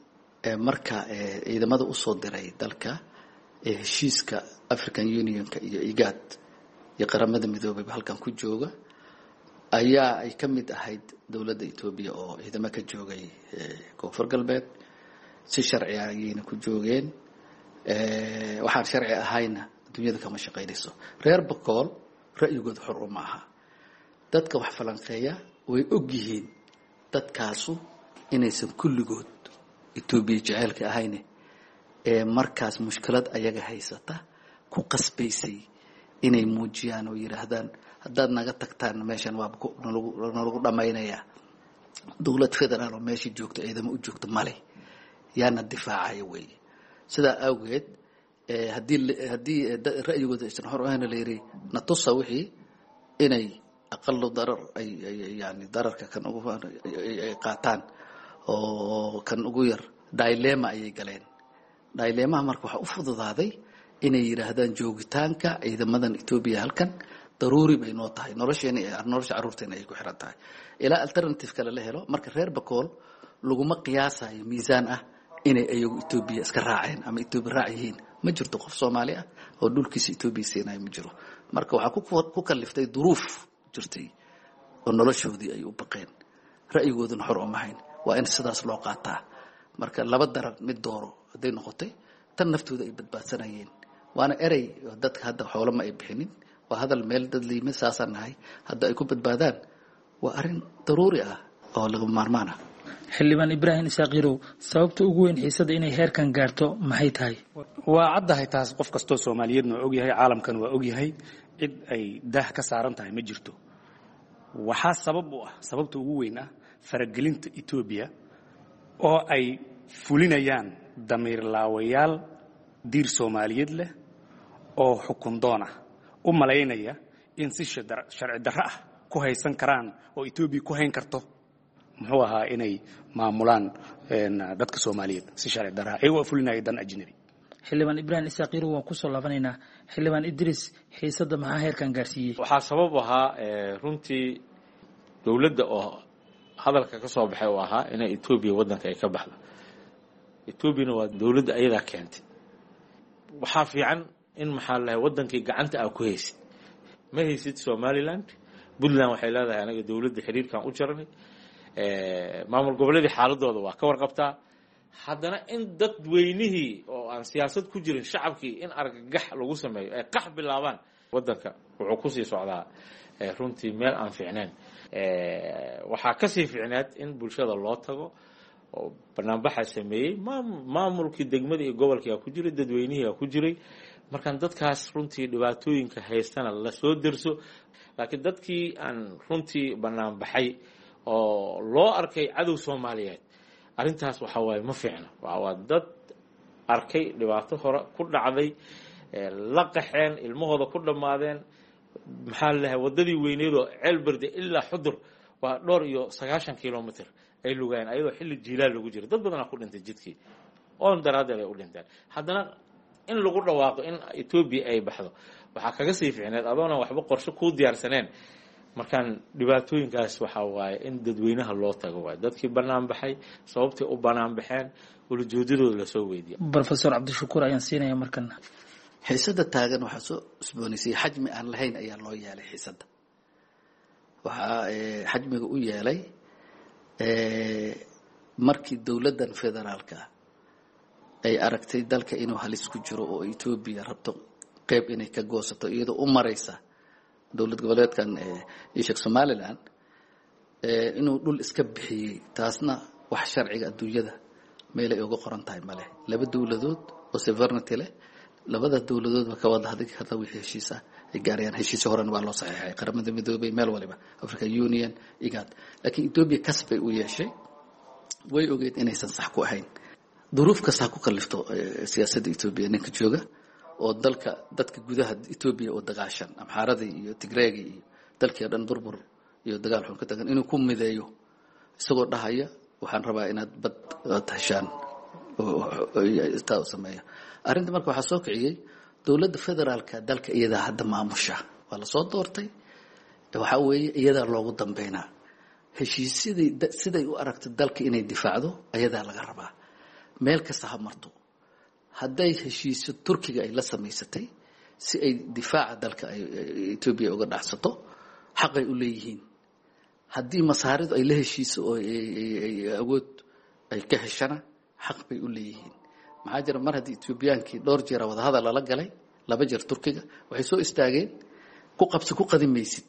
marka ciidamada usoo diray dalka ee heshiiska African Unionka iyo IGAD iyo qaramada midoobay halkan ku jooga ayaa ay ka mid ahayd dawladda Ethiopia oo ciidamo ka joogay koonfur galbeed si sharci ah ayayna ku joogeen ee waxaan sharci ahayna dunyada kama shaqeynayso reer Bakool ra'yigooda xor uma aha dadka wax falanqeeya way og yihiin dadkaasu inaysan kulligood Ethiopia jaceelka ahayne ee markaas mushkilad ayaga haysata ku qasbaysay inay muujiyaan oo yiraahdaan haddaad naga tagtaan meeshan waa lagu dhamaynaya dawlad federaal oo meesha joogto ciidamo u joogto male yaana difaacaya way sida awgeed ee hadii hadii ra'yigooda aysan hor ahayn leeyahay natusa wixii inay aqallo darar ay yani dararka kan ugu qaataan oo kan ugu yar dilemma ay galeen dilemma marka waxa u fududaaday inay yiraahdaan joogitaanka ciidamadan Ethiopia halkan daruuri bay noo tahay nolosheena ee nolosha carruurteena ay ku xiran tahay ila alternative kale la helo marka reer Bakool laguma qiyaasayo miisaan ah inay ayagu Ethiopia iska raaceen ama Ethiopia raacayeen ma jirto qof Soomaali ah oo dhulkiisa Ethiopia seenay ma jiro marka waxa ku ku kaliftay duruuf jirtay oo noloshoodii ay u baqeen ra'yigooduna xor uma ahayn waa in sidaas loo qaataa marka laba darab mid dooro haday noqotay tan naftooda ay badbaadsanayeen waana eray dadka hadda xoolo ma ay bixinin waa hadal meel dad liima saasanahay hadda ay ku badbaadaan waa arin daruuri ah oo laga maarmaan ah xildhibaan Ibrahim Isaqirow sababta ugu weyn xiisada inay heerkan gaarto maxay tahay waa caddahay taas qof kasto Soomaaliyeedna og yahay caalamkan waa og yahay cid ay daah ka saaran tahay ma jirto waxa sabab u ah sababta ugu weyn ah faragelinta Ethiopia oo ay fulinayaan damiir laawayaal diir Soomaaliyeed leh oo xukun doona u maleynaya in si sharci darro ah ku haysan karaan oo Ethiopia ku hayn karto muxuu ahaa inay maamulaan dadka Soomaaliyeed si sharci darro ah ay u fulinayaan dan ajnabi xildhibaan Ibrahim Isaqirow waan ku soo laabanaynaa xildhibaan Idris xiisada maxaa heerkan gaarsiiyay waxa sabab ahaa runtii dawladda oo hadalka ka soo baxay oo ahaa in Ethiopia wadanka ay ka baxdo Ethiopia waa dawladda ayada keentay waxa fiican in maxaa la wadankii gacanta ah ku haysid ma haysid Somaliland Puntland waxay leedahay anaga dawladda xiriirkan u jarnay ee maamul goboleedii xaaladooda waa ka warqabtaa haddana in dad weynihii oo aan siyaasad ku jirin shacabkii in argagax lagu sameeyo ay qax bilaabaan wadanka wuxuu ku sii socdaa runtii meel aan fiicneen ee waxa ka sii fiicnaad in bulshada loo tago oo barnaamij sameeyay maamulkii degmada iyo gobolka ku jiray dadweynihii ku jiray markaan dadkaas runtii dhibaatooyinka haystana la soo dirso laakiin dadkii aan runtii barnaamijay oo loo arkay cadow Soomaaliyeed arintaas waxa way ma fiicna waa dad arkay dhibaato hore ku dhacday la qaxeen ilmahooda ku dhamaadeen maxaa la yahay wadadii weyneed oo Ceelbirde ilaa Xudur waa dhowr iyo sagaashan kiiloomitir ay lugaan ayadoo xilli jiilaal lagu jiro dad badan ku dhintay jidkii oo daraadeed ay u dhinteen haddana in lagu dhawaaqo in Ethiopia ay baxdo waxa kaga sii fiicneed adoona waxba qorshe ku diyaarsaneen markaan dhibaatooyinkaas waxa waaye in dadweynaha loo tago waa dadkii banaan baxay sababtay u banaan baxeen walajoodadooda la soo weydiiyay Professor Cabdishakuur ayaan siinaya markan xiisada taagan waxa soo isboonisay xajmi aan lahayn ayaa loo yeelay xiisada waxa xajmiga u yeelay ee markii dawladdan federaalka ay aragtay dalka inuu halis ku jiro oo Ethiopia rabto qayb inay ka goosato iyadoo u maraysa dawlad goboleedkan ee Sheekh Somaliland ee inuu dhul iska bixiyay taasna wax sharciga adduunyada meel ay uga qoran tahay male laba dawladood oo sovereignty leh labada dawladood ka wada hadii hada wixii heshiis ah ay gaarayaan heshiis horan waa loo saxiixay qaramada midoobay meel waliba African Union IGAD laakiin Ethiopia kasbay u yeeshay way ogeed inaysan sax ku ahayn duruuf kasta ku kalifto siyaasadda Ethiopia ninka jooga oo dalka dadka gudaha Ethiopia oo dagaashan amxaaradii iyo Tigreegi iyo dalkii dhan burbur iyo dagaal xun ka tagan inuu ku mideeyo isagoo dhahaya waxaan rabaa inaad bad tashaan oo taa sameeyo arinta marka waxa soo kiciyay dawladda federaalka dalka iyada hadda maamusha waa la soo doortay waxa weeye iyada loogu dambeynaa heshiisyadii siday u aragto dalka inay difaacdo ayada laga rabaa meel kasta ha marto hadday heshiisyo turkiga ay la samaysatay si ay difaaca dalka ay Ethiopia uga dhacsato xaq ay u leeyihiin haddii masaaridu ay la heshiiso oo ay awood ay ka heshana xaq bay u leeyihiin maxaa jira mar haddii Ethiopiankii dhowr jeer wada hadal la galay laba jeer turkiga waxay soo istaageen ku qabsi ku qadimaysid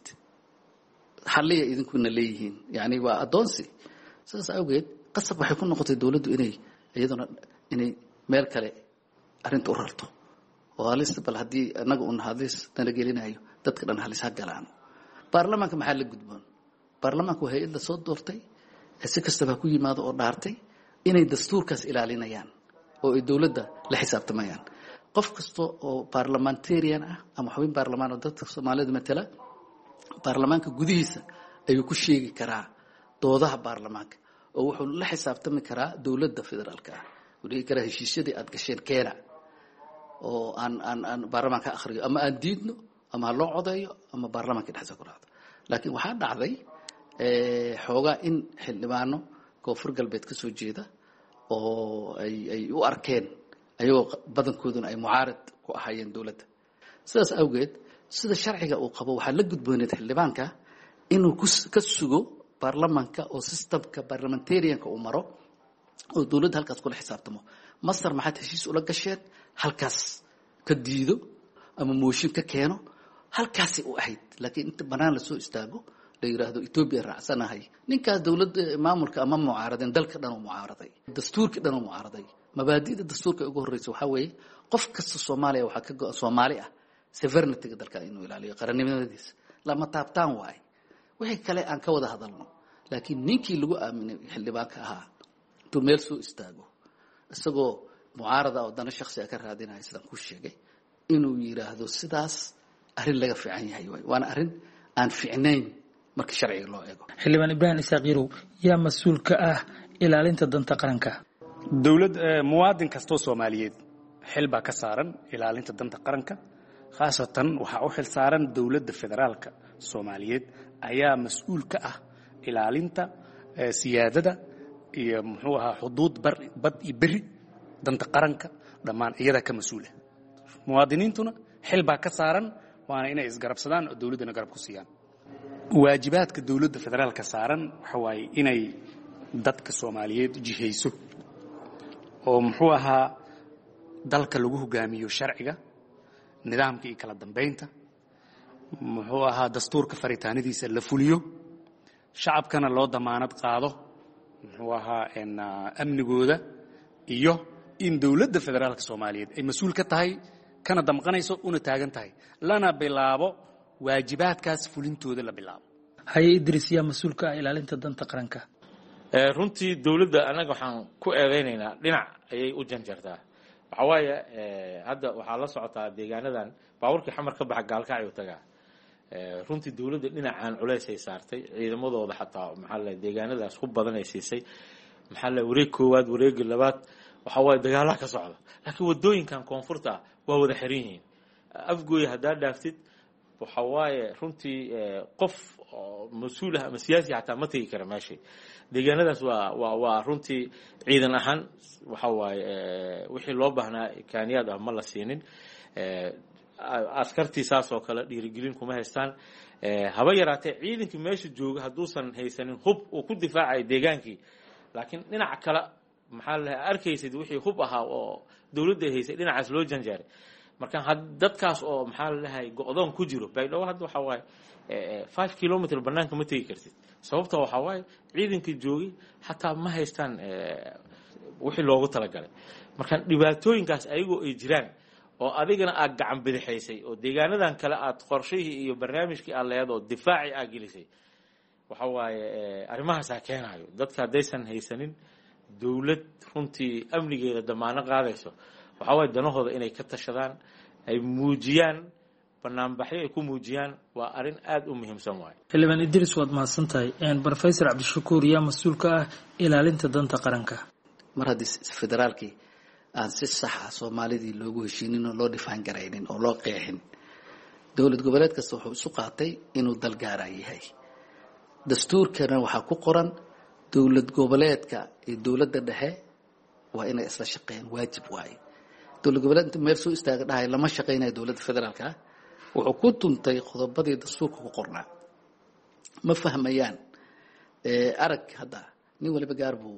xalliya idinkuna leeyihiin yani waa adoonsi saas awgeed qasab waxay ku noqotay dawladdu inay iyaduna inay meel kale arrinta u rarto oo halis bal haddii anaga un halis nala gelinayo dadka dhan halis ha galaan baarlamaanka maxaa la gudboon baarlamaanku waa hay'ad la soo doortay si kastaba ku yimaado oo dhaartay inay dastuurkaas ilaalinayaan oo ay dawladda la xisaabtamayaan qof kasto oo parliamentarian ah ama xubin baarlamaan oo dadka Soomaaliyeed matala baarlamaanka gudihiisa ayuu ku sheegi karaa doodaha baarlamaanka oo wuxuu la xisaabtami karaa dawladda federaalka ah wixii kara heshiisyadii aad gasheen keena oo aan aan aan baarlamaanka akhriyo ama aan diidno ama loo codeeyo ama baarlamaanka dhexdiisa ku raacdo laakiin waxaa dhacday ee xoogaa in xildhibaano koonfur galbeed ka soo jeeda oo ay ay u arkeen ayagoo badankooduna ay mucaarad ku ahaayeen dawladda sidaas awgeed sida sharciga uu qabo waxaa la gudbooneed xildhibaanka inuu ka sugo baarlamaanka oo systemka parliamentarianka uu maro oo dawladda halkaas kula xisaabtamo masar maxaad heshiis ula gasheen halkaas ka diido ama mooshin ka keeno halkaasi u ahayd laakiin inta banaan la soo istaago la yiraahdo Ethiopia raacsanahay ninkaas dawladda maamulka ama mucaaradeen dalka dhan oo mucaaraday dastuurka dhan oo mucaaraday mabaadi'da dastuurka ugu horeysa waxa weeye qof kasta Soomaaliya waxa ka go'an Soomaali ah sovereignty dalka inuu ilaaliyo qarannimadiisa lama taabtaan waay wixii kale aan ka wada hadalno laakiin ninkii lagu aaminay xildhibaanka ahaa intuu meel soo istaago isagoo mucaarada oo dana shakhsi ah ka raadinaya sidaan ku sheegay inuu yiraahdo sidaas arrin laga fiican yahay waana arrin aan fiicnayn marka sharciga loo eego xildhibaan Ibrahim Isaaq Yarow yaa mas'uul ka ah ilaalinta danta qaranka dawlad muwaadin kasto Soomaaliyeed xil baa ka saaran ilaalinta danta qaranka khaasatan waxa u xil saaran dawladda federaalka Soomaaliyeed ayaa mas'uul ka ah ilaalinta siyaadada iyo muxuu ahaa xuduud bad iyo bari danta qaranka dhamaan iyada ka mas'uula muwaadiniintuna xil baa ka saaran waana inay isgarabsadaan oo dawladana garab ku siiyaan waajibaadka dawladda federaalka saaran waxa waaye inay dadka Soomaaliyeed jihayso oo muxuu ahaa dalka lagu hogaamiyo sharciga nidaamka iyo kala dambeynta muxuu ahaa dastuurka faritaanadiisa la fuliyo shacabkana loo damaanad qaado muxuu ahaa in amnigooda iyo in dawladda federaalka Soomaaliyeed ay mas'uul ka tahay kana damqanayso una taagan tahay lana bilaabo waajibaadkaas fulintooda la bilaabo hay Idris yaa mas'uul ka ah ilaalinta danta qaranka ee runtii dawladda anaga waxaan ku eedeynaynaa dhinac ayay u janjartaa waxa waaye hadda waxaa la socotaa deegaanadan baaburkii xamar ka baxa gaalkacyo tagaa runtii dawladda dhinacaan culays ay saartay ciidamadooda xataa maxaa la deegaanadaas ku badan ay siisay maxaa la wareeg koowaad wareeg labaad waxa waaye dagaalaha ka socda laakiin wadooyinkan koonfurta waa wada xiran yihiin afgooy hadaa dhaaftid waxa waaye runtii qof mas'uul ah ama siyaasi xataa ma tagi kara meesha deegaanadaas waa waa waa runtii ciidan ahaan waxa waaye wixii loo baahnaa kaaniyad ah ma la siinin askartii saas oo kale dhiirigelin kuma haystaan haba yaraatee ciidankii meesha jooga hadduusan haysanin hub uu ku difaacay deegaankii laakiin dhinaca kale maxaa la arkaysid wixii hub ahaa oo dawladda ay haysay dhinacaas loo janjaaray marka dadkaas oo maxaa la dhahay go'doon ku jiro baydhabo hadda waxa waaye five kilometer banaanka ma tagi kartid sababta waxa waaye ciidankii joogay xataa ma haystaan wixii loogu talagalay marka dhibaatooyinkaas ayagoo ay jiraan oo adigana aad gacan bidixaysay oo deegaanadan kale aad qorshihii iyo barnaamijkii aad leedahay oo difaaci aad gelisay waxa waaye arrimahaas aa keenayo dadka haddaysan haysanin dawlad runtii amnigeeda damaano qaadayso waxa waaye danahooda inay ka tashadaan ay muujiyaan barnaamijyo ay ku muujiyaan waa arrin aad u muhiimsan waaye xildhibaan Idris waad mahadsantahay een Professor Cabdishakuur yaa mas'uul ka ah ilaalinta danta qaranka mar haddii federaalkii aan si sax ah Soomaalidii loogu heshiinin oo loo dhifaan garaynin oo loo qeexin dawlad goboleed kasta wuxuu isu qaatay inuu dal gaar yahay dastuurkana waxa ku qoran dawlad goboleedka iyo dawladda dhexe waa inay isla shaqeeyaan waajib waaye dowlad goboleed inta meel soo istaaga dhahay lama shaqeynayo dowladda federaalka wuxuu ku tuntay qodobadii dastuurka ku qornaa ma fahmayaan arag hadda nin waliba gaar buu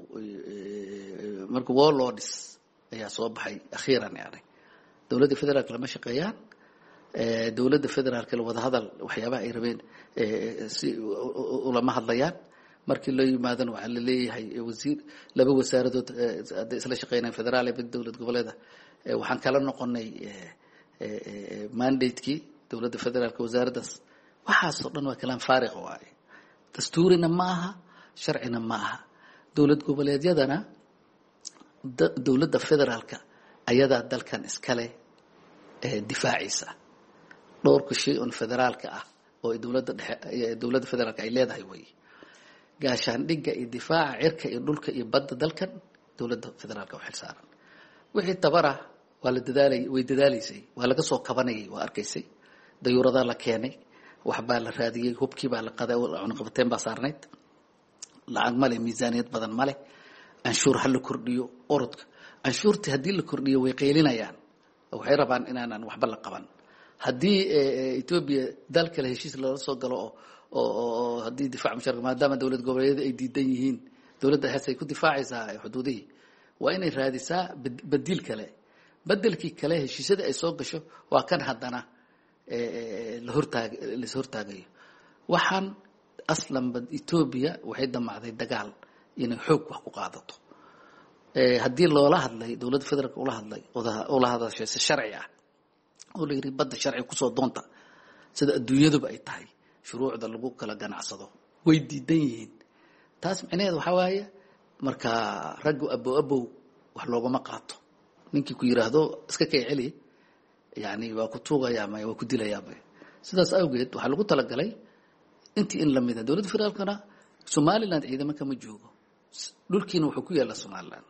marka warlords ayaa soo baxay akhiiran yani dowladda federaalka lama shaqeeyaan dowladda federaalka wada hadal waxyaabaha ay rabeen si ulama hadlayaan markii loo yimaadana waxaa la leeyahay wasiir laba wasaaradood hadday isla shaqeynayaan federaal iyo dowlad goboleeda waxaan kala noqonay mandatekii dowladda federaalka wasaaraddaas waxaasoo dhan waa kalaan faariq waaye dastuurina ma aha sharcina ma aha dowlad goboleedyadana dowladda federaalka ayadaa dalkan iskale difaaciisa dhowrka shay on federaalka ah oo dowladda dhexe dowladda federaalka ay leedahay way gaashaandhigga iyo difaaca cirka iyo dhulka iyo badda dalkan dowladda federaalka u xilsaaran wixii tabara waa la dadaalay way dadaalaysay waa laga soo kabanayay waa arkaysay dayuurada la keenay wax baa la raadiyay hubkii baa la qaday cunaqabateen baa saarnayd lacag male miisaaniyad badan male anshuur hal la kordhiyo orodka anshuurtii haddii la kordhiyo way qeylinayaan waxay rabaan inaanan waxba la qaban haddii Ethiopia dal kale heshiis lala soo galo oo haddii difaac musharraf maadaama dowlad goboleedyada ay diidan yihiin dowladda heesay ku difaacaysaa xuduudihii waa inay raadisaa bedel kale bedelkii kale heshiisyada ay soo gasho waa kan haddana la hortaag la hortaagayo waxaan aslan bad Ethiopia waxay damacday dagaal inay xoog wax ku qaadato ee hadii loola hadlay dowladda federaalka ula hadlay oo la hadashay si sharci ah oo la yiri badda sharci ku soo doonta sida adduunyaduba ay tahay shuruucda lagu kala ganacsado way diidan yihiin taas macnaheedu waxa waaye marka rag abo abo wax loogama qaato ninkii ku yiraahdo iska kay celi yaani waa ku tuugaya ama waa ku dilaya sidaas awgeed waxa lagu tala galay intii in la mid ah dowladda federaalkana Somaliland ciidamada kama joogo dhulkiina wuxuu ku yaala Somaliland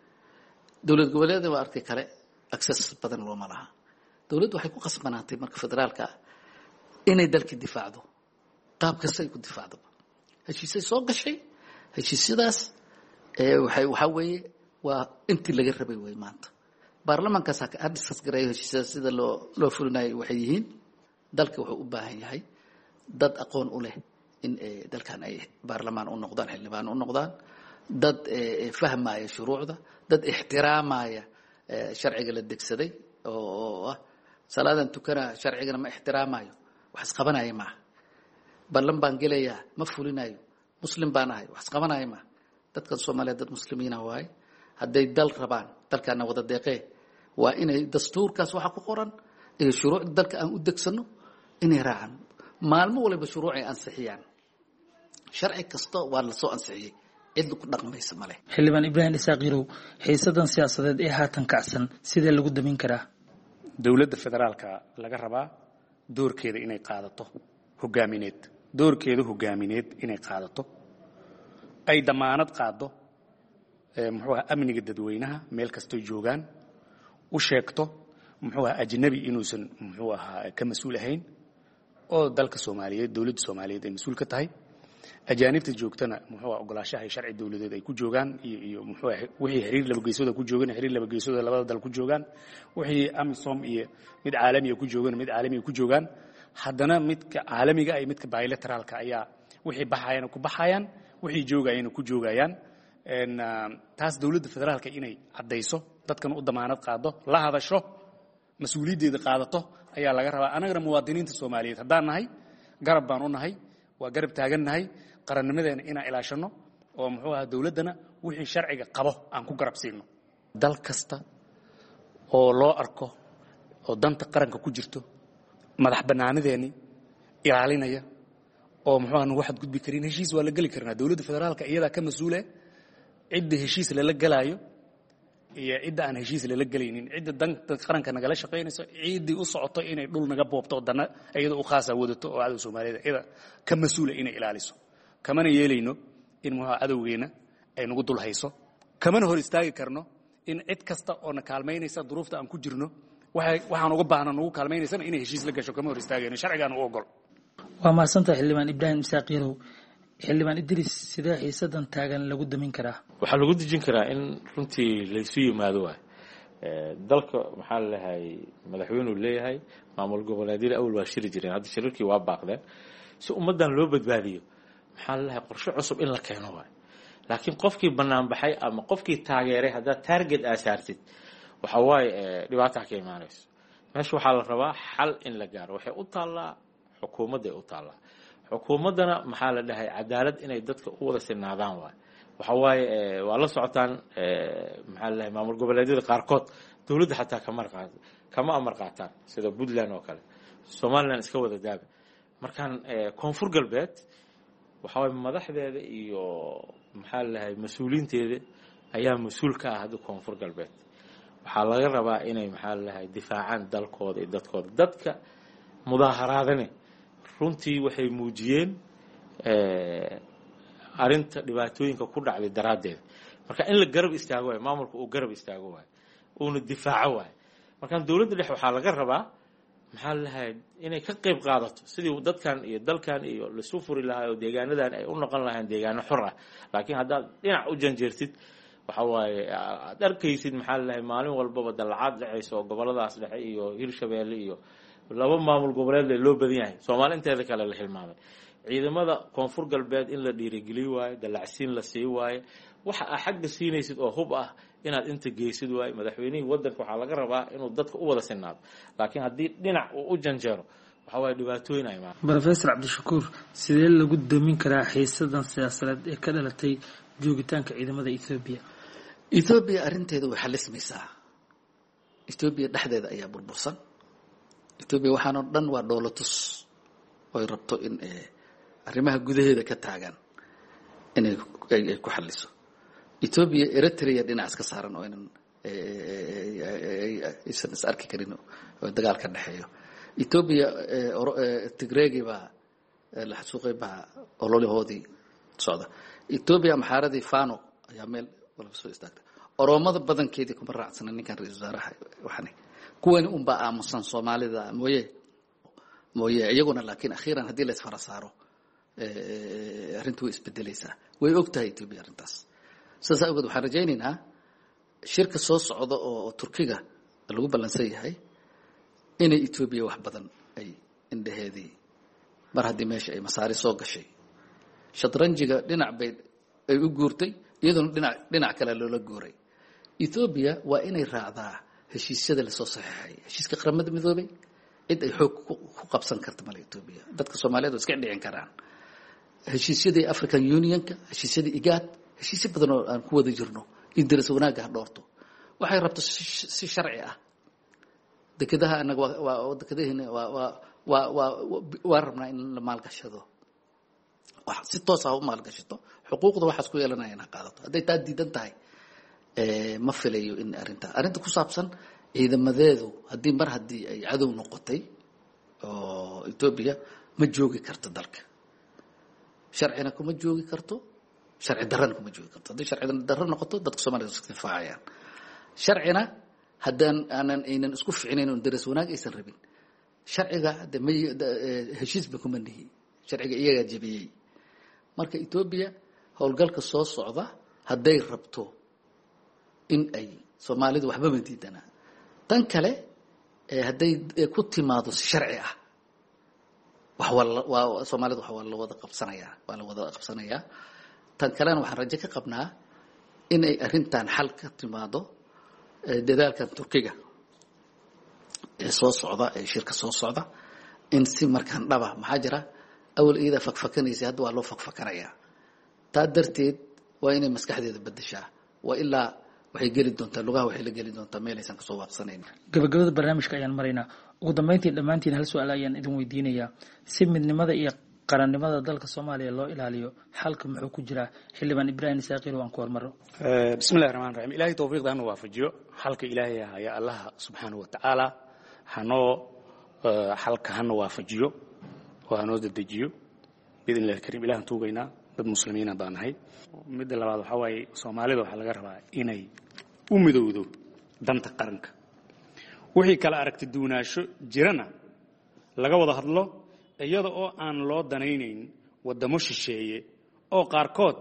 dowlad goboleedyada waa arkay kale access badan loo malaha dowladdu waxay ku qasbanaatay marka federaalka inay dalka difaacdo qaab kasta ay ku difaacdo heshiisay soo gashay heshiisyadaas ee waxay waxa weeye waa intii laga rabay way maanta baarlamaanka saaka hadis gareeyo heshiisyada sida loo loo fulinayo waxay yihiin dalka wuxuu u baahan yahay dad aqoon u leh in dalkan ay baarlamaan u noqdaan xildhibaan u noqdaan dad fahmaya shuruucda dad ixtiraamaya sharciga la degsaday oo salaadan tukana sharcigana ma ixtiraamayo wax isqabanaya ma ballan baan gelaya ma fulinayo muslim baan ahay wax isqabanaya ma dadka Soomaaliyeed dad muslimiina waay haday dal rabaan dalkana wada deeqay waa inay dastuurkaas waxa ku qoran ee shuruucda dalka aan u degsano inay raacaan maalmo waliba shuruuc ay ansixiyaan sharci kasta waa la soo ansixiyay cid ku dhaqmaysa male xildhibaan Ibrahim Isaaqirow xiisadan siyaasadeed ee haatan kacsan sidee lagu damin karaa dowladda federaalka laga rabaa doorkeeda inay qaadato hogaamineed doorkeeda hogaamineed inay qaadato ay damaanad qaado ee muxuu amniga dadweynaha meel kasto joogan u sheegto muxuu ajnabi inuusan muxuu ahaa ka mas'uul ahayn oo dalka Soomaaliyeed dowladda Soomaaliyeed ay mas'uul ka tahay ajaanibta joogtana muxuu ogolaashaha sharci dawladeed ay ku joogan iyo iyo muxuu wixii xiriir laba geesooda ku joogan xiriir laba geesooda labada dal ku joogan wixii amisom iyo mid caalami ah ku joogan mid caalami ku joogan haddana midka caalamiga ay midka bilateralka ayaa wixii baxayaan ku baxayaan wixii joogayaan ku joogayaan en taas dawladda federaalka inay cadeyso dadkan u damaanad qaado la hadasho mas'uuliyaddeeda qaadato ayaa laga rabaa anagana muwaadiniinta Soomaaliyeed haddaan nahay garab baan u nahay waa garab taagannahay qarannimadeena inaan ilaashano oo muxuu ahaa dawladana wixii sharciga qabo aan ku garab siino dal kasta oo loo arko oo danta qaranka ku jirto madax banaanadeeni ilaalinaya oo muxuu ahaa waxad gudbi karin heshiis waa la gali karnaa dawladda federaalka iyada ka mas'uul ah cidda heshiis la galaayo iyo cidda aan heshiis la galaynin cidda danta qaranka nagala shaqeynayso ciidii u socoto inay dhul naga boobto dana iyada u khaas ah wadato oo aad Soomaaliyeed iyada ka mas'uul inay ilaaliso kamana yeelayno in muxuu adawgeena ay nagu dul hayso kamana hor istaagi karno in cid kasta oo na kaalmeynaysa duruufta aan ku jirno waxay waxaan uga baahnaa nagu kaalmeynaysan inay heshiis la gasho kama hor istaagayno sharcigan u ogol waa maasanta xildhibaan Ibrahim Isaaqirow xildhibaan Idris sidee xiisadan taagan lagu damin karaa waxaa lagu dejin karaa in runtii la isu yimaado waay dalka maxaa la leeyahay madaxweynuhu leeyahay maamul goboleedyada awal waa shiri jireen hadda shirarkii waa baaqdeen si ummadan loo badbaadiyo maxaa la leeyahay qorshe cusub in la keeno waay laakiin qofkii banaan baxay ama qofkii taageeray haddaad target aasaartid waxa waaye dhibaato ka imaanayso meesha waxaa la rabaa xal in la gaaro waxay u taallaa xukuumadda u taallaa xukuumaddana maxaa la dhahay cadaalad inay dadka u wada sinaadaan waay waxa waaye waa la socotaan maxaa la dhahay maamul goboleedyada qaarkood dowladda xataa kama marqaat kama amar qaataan sida Puntland oo kale Somaliland iska wada daaba markaan koonfur galbeed waxa way madaxdeeda iyo maxaa la dhahay mas'uuliinteeda ayaa mas'uul ka ah hada koonfur galbeed waxaa laga rabaa inay maxaa la dhahay difaacaan dalkooda iyo dadkooda dadka mudaaharaadane runtii waxay muujiyeen ee arinta dhibaatooyinka ku dhacday daraadeed marka in la garab istaago way maamulku uu garab istaago way uu difaaco way marka dawladda dhex waxa laga rabaa maxaa la dhahay inay ka qayb qaadato sidii dadkan iyo dalkan iyo la soo furi lahaa oo deegaanadan ay u noqon lahayn deegaano xor ah laakiin hadda dhinac u janjeertid waxa waaye aad arkaysid maxaa la dhahay maalin walba dalcad dhacayso goboladaas dhexe iyo Hirshabeelle iyo laba maamul goboleed loo badan yahay Soomaaliyeed kale la xilmaamay ciidamada koonfur galbeed in la dhiirigeliyo waay dalacsiin la sii waay waxa xagga siinaysid oo hub ah inaad inta geesid waay madaxweynaha wadanka waxa laga rabaa inuu dadka u wada sinaado laakiin hadii dhinac uu u janjeero waxa way dhibaatooyin ay maahan Professor Cabdishakuur sidee lagu damin karaa xiisadan siyaasadeed ee ka dhalatay joogitaanka ciidamada Ethiopia Ethiopia arinteedu way xalismaysaa Ethiopia dhaxdeeda ayaa burbursan Ethiopia waxaan oo dhan waa dawlatus oo rabto in ee arrimaha gudaheeda ka taagan inay ay ku xaliso Ethiopia Eritrea dhinac iska saaran oo inaan ee isan is arki karin oo dagaal ka dhaxeeyo Ethiopia Tigray ba la xasuuqay ba ololahoodii socda Ethiopia maxaaradii Fano ayaa meel wala soo istaagtay Oromada badankeedii kuma raacsan ninkan ra'iisul wasaaraha waxani kuwan un baa aamusan Soomaalida mooye mooye iyaguna laakiin akhiran hadii la isfara saaro ee arintu isbedelaysa way ogtahay Ethiopia arintaas sidaas awgeed waxaan rajaynaynaa shirka soo socda oo Turkiga lagu balansan yahay inay Ethiopia wax badan ay indhaheedii mar hadii meesha ay masaari soo gashay shatranjiga dhinac bay ay u guurtay iyadoo dhinac dhinac kale loola guuray Ethiopia waa inay raacdaa heshiisyada la soo saxeexay heshiiska qaramada midoobay cid ay xoog ku qabsan karto mal Ethiopia dadka Soomaaliyeed iska dhicin karaan heshiisyada African Unionka heshiisyada IGAD heshiisyo badan oo aan ku wada jirno in daras wanaaga dhorto waxay rabto si sharci ah dekadaha anaga waa dekadaheena waa waa waa waa rabnaa in la maalgashado wax si toos ah u maalgashato xuquuqda waxaas ku yeelanayna qaadato haday taa diidan tahay ee ma filayo in arinta arinta ku saabsan ciidamadeedu hadii mar hadii ay cadow noqotay oo Ethiopia ma joogi karto dalka sharcina kuma joogi karto sharci daran kuma joogi karto hadii sharci daran noqoto dadka Soomaaliyeed iska difaacayaan sharcina haddaan aanan aynan isku ficinayn oo daras wanaag aysan rabin sharciga heshiisba kuma nihi sharciga iyaga jabiyay marka Ethiopia howlgalka soo socda haday rabto in ay Soomaalidu waxba ma diidana tan kale ee haday ku timaado si sharci ah wax wala waa Soomaalidu wax wala wada qabsanaya wala wada qabsanaya tan kale waxaan rajo ka qabnaa in ay arintan xal ka timaado dadaalkan Turkiga ee soo socda ee shirka soo socda in si markaan dhaba maxaa jira awal iyada fakfakanaysa hadda waa loo fakfakanaya taa darteed waa inay maskaxdeeda bedeshaa waa ilaa waxay geli doontaa lugaha waxay la geli doontaa meel aysan ka soo waaqsanayn gabagabada barnaamijka ayaan maraynaa ugu dambeyntii dhamaantiin hal su'aal ayaan idin weydiinayaa si midnimada iyo qarannimada dalka Soomaaliya loo ilaaliyo xalka muxuu ku jira xildhibaan Ibrahim Saaqir waan ku hormaro ee bismillaahir rahmaanir rahiim ilaahay tawfiiqdan waafajiyo xalka ilaahay ya Allah subhanahu wa ta'ala hano xalka hano waafajiyo oo hano dedejiyo bidin ilaahay karim ilaahan tuugayna dad muslimiina baanahay mid labaad waxa way Soomaalida waxa laga rabaa inay u midowdo danta qaranka wixii kala aragti duunaasho jirana laga wada hadlo iyada oo aan loo danaynayn wadamo shisheeye oo qaarkood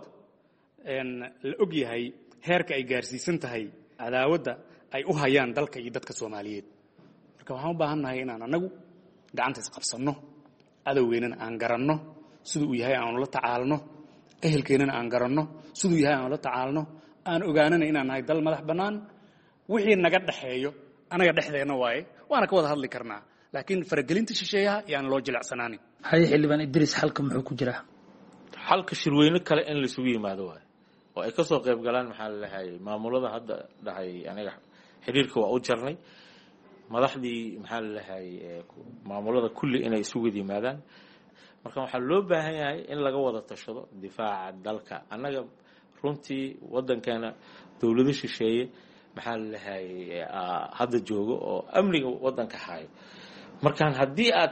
la og yahay heerka ay gaarsiisan tahay cadaawadda ay u hayaan dalka iyo dadka Soomaaliyeed marka waxaan u baahannahay inaan anagu gacanta isqabsanno adawgeennana aan garanno siduu u yahay aan la tacaalno ehelkeennana aan garanno siduu yahay aan la tacaalno aan ogaanana inaan nahay dal madax bannaan wixii naga dhaxeeyo anaga dhexdeena waaye waana ka wada hadli karnaa laakiin faragelinta shisheeyaha yaan loo jilacsanaani hay xildhibaan Idris halka muxuu ku jiraa halka shirweyne kale in la isugu yimaado waaye oo ay ka soo qayb galaan maxaa la lahaay maamulada hadda dhahay aniga xiriirka waa u jarnay madaxdii maxaa la lahaay maamulada kulli inay isugu yimaadaan marka waxaa loo baahan yahay in laga wada tashado difaaca dalka anaga runtii wadankeena dawlado shisheeye maxaa la lahaay hadda joogo oo amniga wadanka hayo markaan haddii aad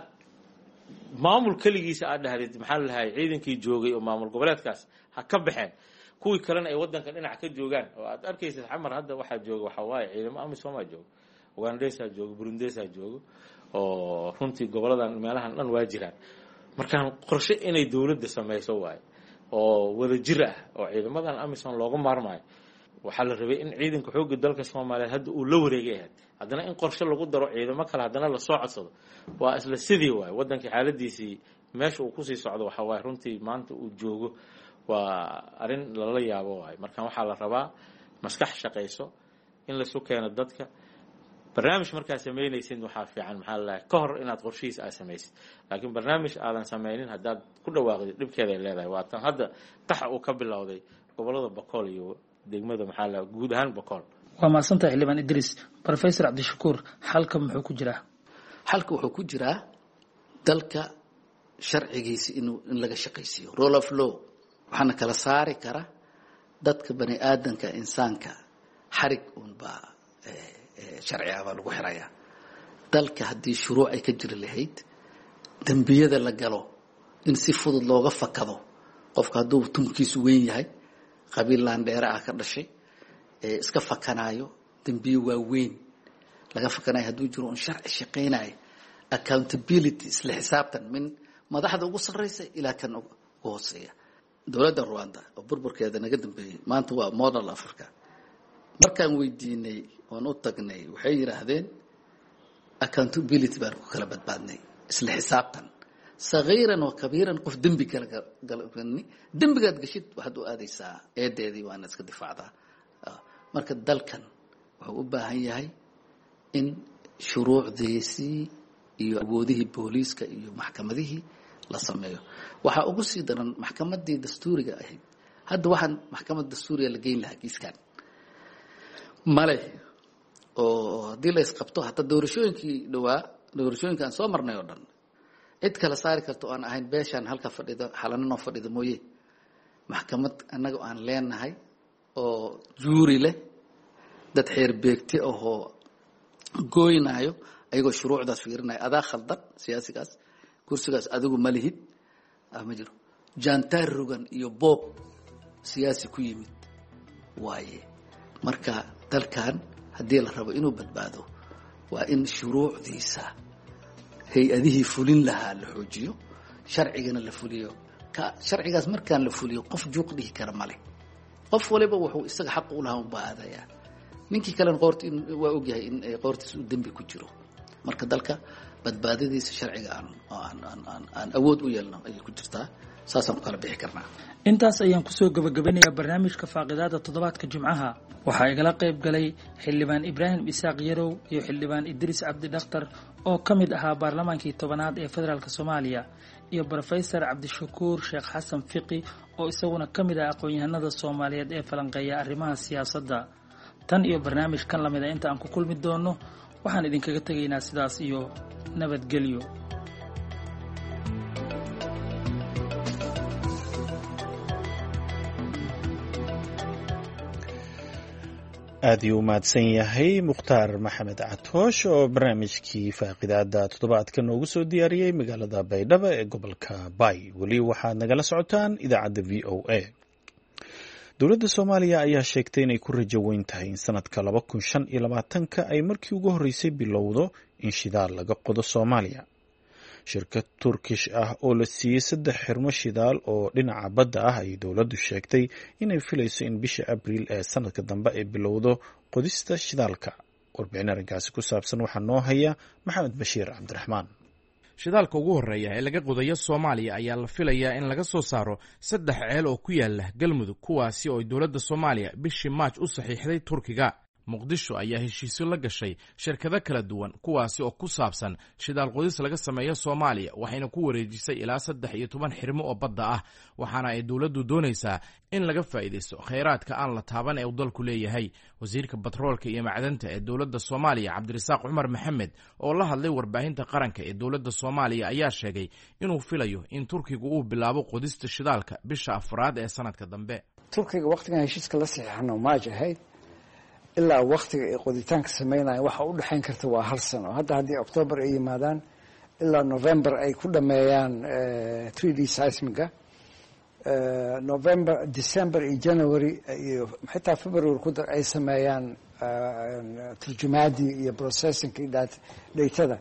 maamul kaligiisa aad dhahdid maxaa la lahaay ciidankii joogay oo maamul goboleedkaas ha ka baxeen kuwii kalena ay wadanka dhinac ka joogaan oo aad arkaysid xamar hadda waxaa jooga waxaa waaye ciidamo amisom aa joogo ugandesa joogo burundesa joogo oo runtii goboladan meelahan dhan waa jiraan markaan qorshe inay dawladda samayso waaye oo wada jir ah oo ciidamadan amisom looga maarmaayo waxaa la rabay in ciidanka xoogga dalka Soomaaliyeed hadda uu la wareegay haddana in qorshe lagu daro ciidamo kale haddana la soo codsado waa isla sidii waaye wadankii xaaladiisii meesha uu ku sii socdo waxa waaye runtii maanta uu joogo waa arin lala yaabo waaye markaan waxaa la rabaa maskax shaqayso in la soo keeno dadka barnaamij markaa sameynaysid waxaa fiican maxaa la ka hor inaad qorshihiisa aad samaysid laakiin barnaamij aadan sameynin haddaad ku dhawaaqdid dhibkeeda ay leedahay waa tan hadda qaxa uu ka bilowday gobolada Bakool iyo degmada maxaa la guud ahaan Bakool waa maasanta xildhibaan Idris Professor Cabdishakuur halka muxuu ku jiraa halka wuxuu ku jiraa dalka sharcigiisa inuu in laga shaqaysiyo rule of law waxaana kala saari kara dadka bani aadanka insaanka xarig uun baa sharciga baa lagu xirayaa dalka haddii shuruuc ay ka jiri lahayd dembiyada la galo in si fudud looga fakado qofka hadduu tumkiisu weyn yahay qabiil laandheere ah ka dhashay ee iska fakanayo dembiyo waaweyn laga fakanayo hadduu jiro un sharci shaqaynayo accountability isla xisaabtan min madaxda ugu sarreysa ilaa kan ugu hooseeya dowladda Rwanda oo burburkeeda naga dambeeyay maanta waa model Africa markaan weydiinay oon u tagnay waxay yiraahdeen accountability baan ku kala badbaadnay isla xisaabtan sagiiran oo kabiiran qof dambi kala galani dambigaad gashid waxaad u aadaysaa eedeedii waana iska difaacdaa marka dalkan wuxuu u baahan yahay in shuruucdiisii iyo awoodihii booliiska iyo maxkamadihii la sameeyo waxa ugu sii daran maxkamadii dastuuriga ahayd hadda waxaan maxkamad dastuuriga la geyn lahaa kiiskan male oo hadii la isqabto hatta doorashooyinkii dhawaa doorashooyinka aan soo marnay oo dhan cid kala saari karto aan ahayn beeshan halka fadhido xalanno fadhido mooyee maxkamad anaga aan leenahay oo juuri leh dad xeer beegti oo gooynayo ayagoo shuruucdaas fiirinay adaa khaldan siyaasigaas kursigaas adigu ma lihid ma jiro jantar rugan iyo bob siyaasi ku yimid waaye marka dalkan haddii la rabo inuu badbaado waa in shuruucdiisa hay-adihii fulin lahaa la xoojiyo sharcigana la fuliyo ka sharcigaas markaan la fuliyo qof juuq dhihi kara male qof waliba wuxuu isaga xaq u lahaa u baadaya ninkii kale qoorti waa ogyahay in qoortiisu dambi ku jiro marka dalka badbaadadiisa sharciga aan aan aan awood u yeelno ay ku jirtaa saasaan kala bixi karnaa intaas ayaan kusoo gabagabanayaa barnaamijka faaqidaada toddobaadka jimcaha waxaa igala qayb galay xildhibaan Ibraahim Isaaq Yarow iyo xildhibaan Idris Cabdi Dhakhtar oo ka mid ahaa baarlamaankii tobanaad ee federaalka Soomaaliya iyo Professor Cabdishakuur Sheekh Xasan Fiqi oo isaguna ka mid ah aqoon-yahanada Soomaaliyeed ee falanqeeya arrimaha siyaasadda tan iyo barnaamijkan lamida inta aan ku kulmi doono waxaan idinkaga tegaynaa sidaas iyo nabadgelyo aad uu mahadsan yahay Mukhtaar Maxamed Catoosh oo barnaamijkii faaqidaada toddobaadka noogu soo diyaariyay magaalada Baydhabo ee gobolka Bay wali waxaad nagala socotaan idaacadda V O A dowladda Soomaaliya ayaa sheegtay inay ku rajo weyn tahay in sanadka laba kun shan iyo labaatan ay markii ugu horeysay bilowdo in shidaal laga qodo Soomaaliya shirkad turkish ah oo la siiyey saddex xirmo shidaal oo dhinaca badda ah ay dowladdu sheegtay inay filayso in bisha abriil ee sanadka dambe ay bilowdo qodista shidaalka. warbixin arrinkaasi ku saabsan waxaa noo haya maxamed bashiir cabdiraxmaan. shidaalka ugu horreeya ee laga qodayo soomaaliya ayaa la filayaa in laga soo saaro saddex ceel oo ku yaala galmudug, kuwaasi oo dowladda soomaaliya bishii maaj u saxiixday turkiga. muqdisho ayaa heshiisyo la gashay shirkado kala duwan kuwaasi oo ku saabsan shidaal qodis laga sameeyo soomaaliya, waxayna ku wareejisay ilaa saddex iyo toban xirmo oo badda ah, waxaana ay dowladdu doonaysaa in laga faa'iidaysto khayraadka aan la taaban ee uu dalku leeyahay. wasiirka batroolka iyo macdanta ee dowladda soomaaliya cabdirasaaq cumar maxamed oo la hadlay warbaahinta qaranka ee dowladda soomaaliya ayaa sheegay inuu filayo in turkigu uu bilaabo qodista shidaalka bisha afraad ee sanadka dambe. turkiga waqtigan heshiiska la saxiixano maaj ahayd ilaa waktiga ay qoditaanka sameynayaan waxa u dhexayn karta waa hal sano. hadda haddii octoobar ay yimaadaan ilaa november ay ku dhameeyaan three d seismiga, november december iyo january iyo xitaa february ku dar ay sameeyaan turjumaadii iyo processingkii datada,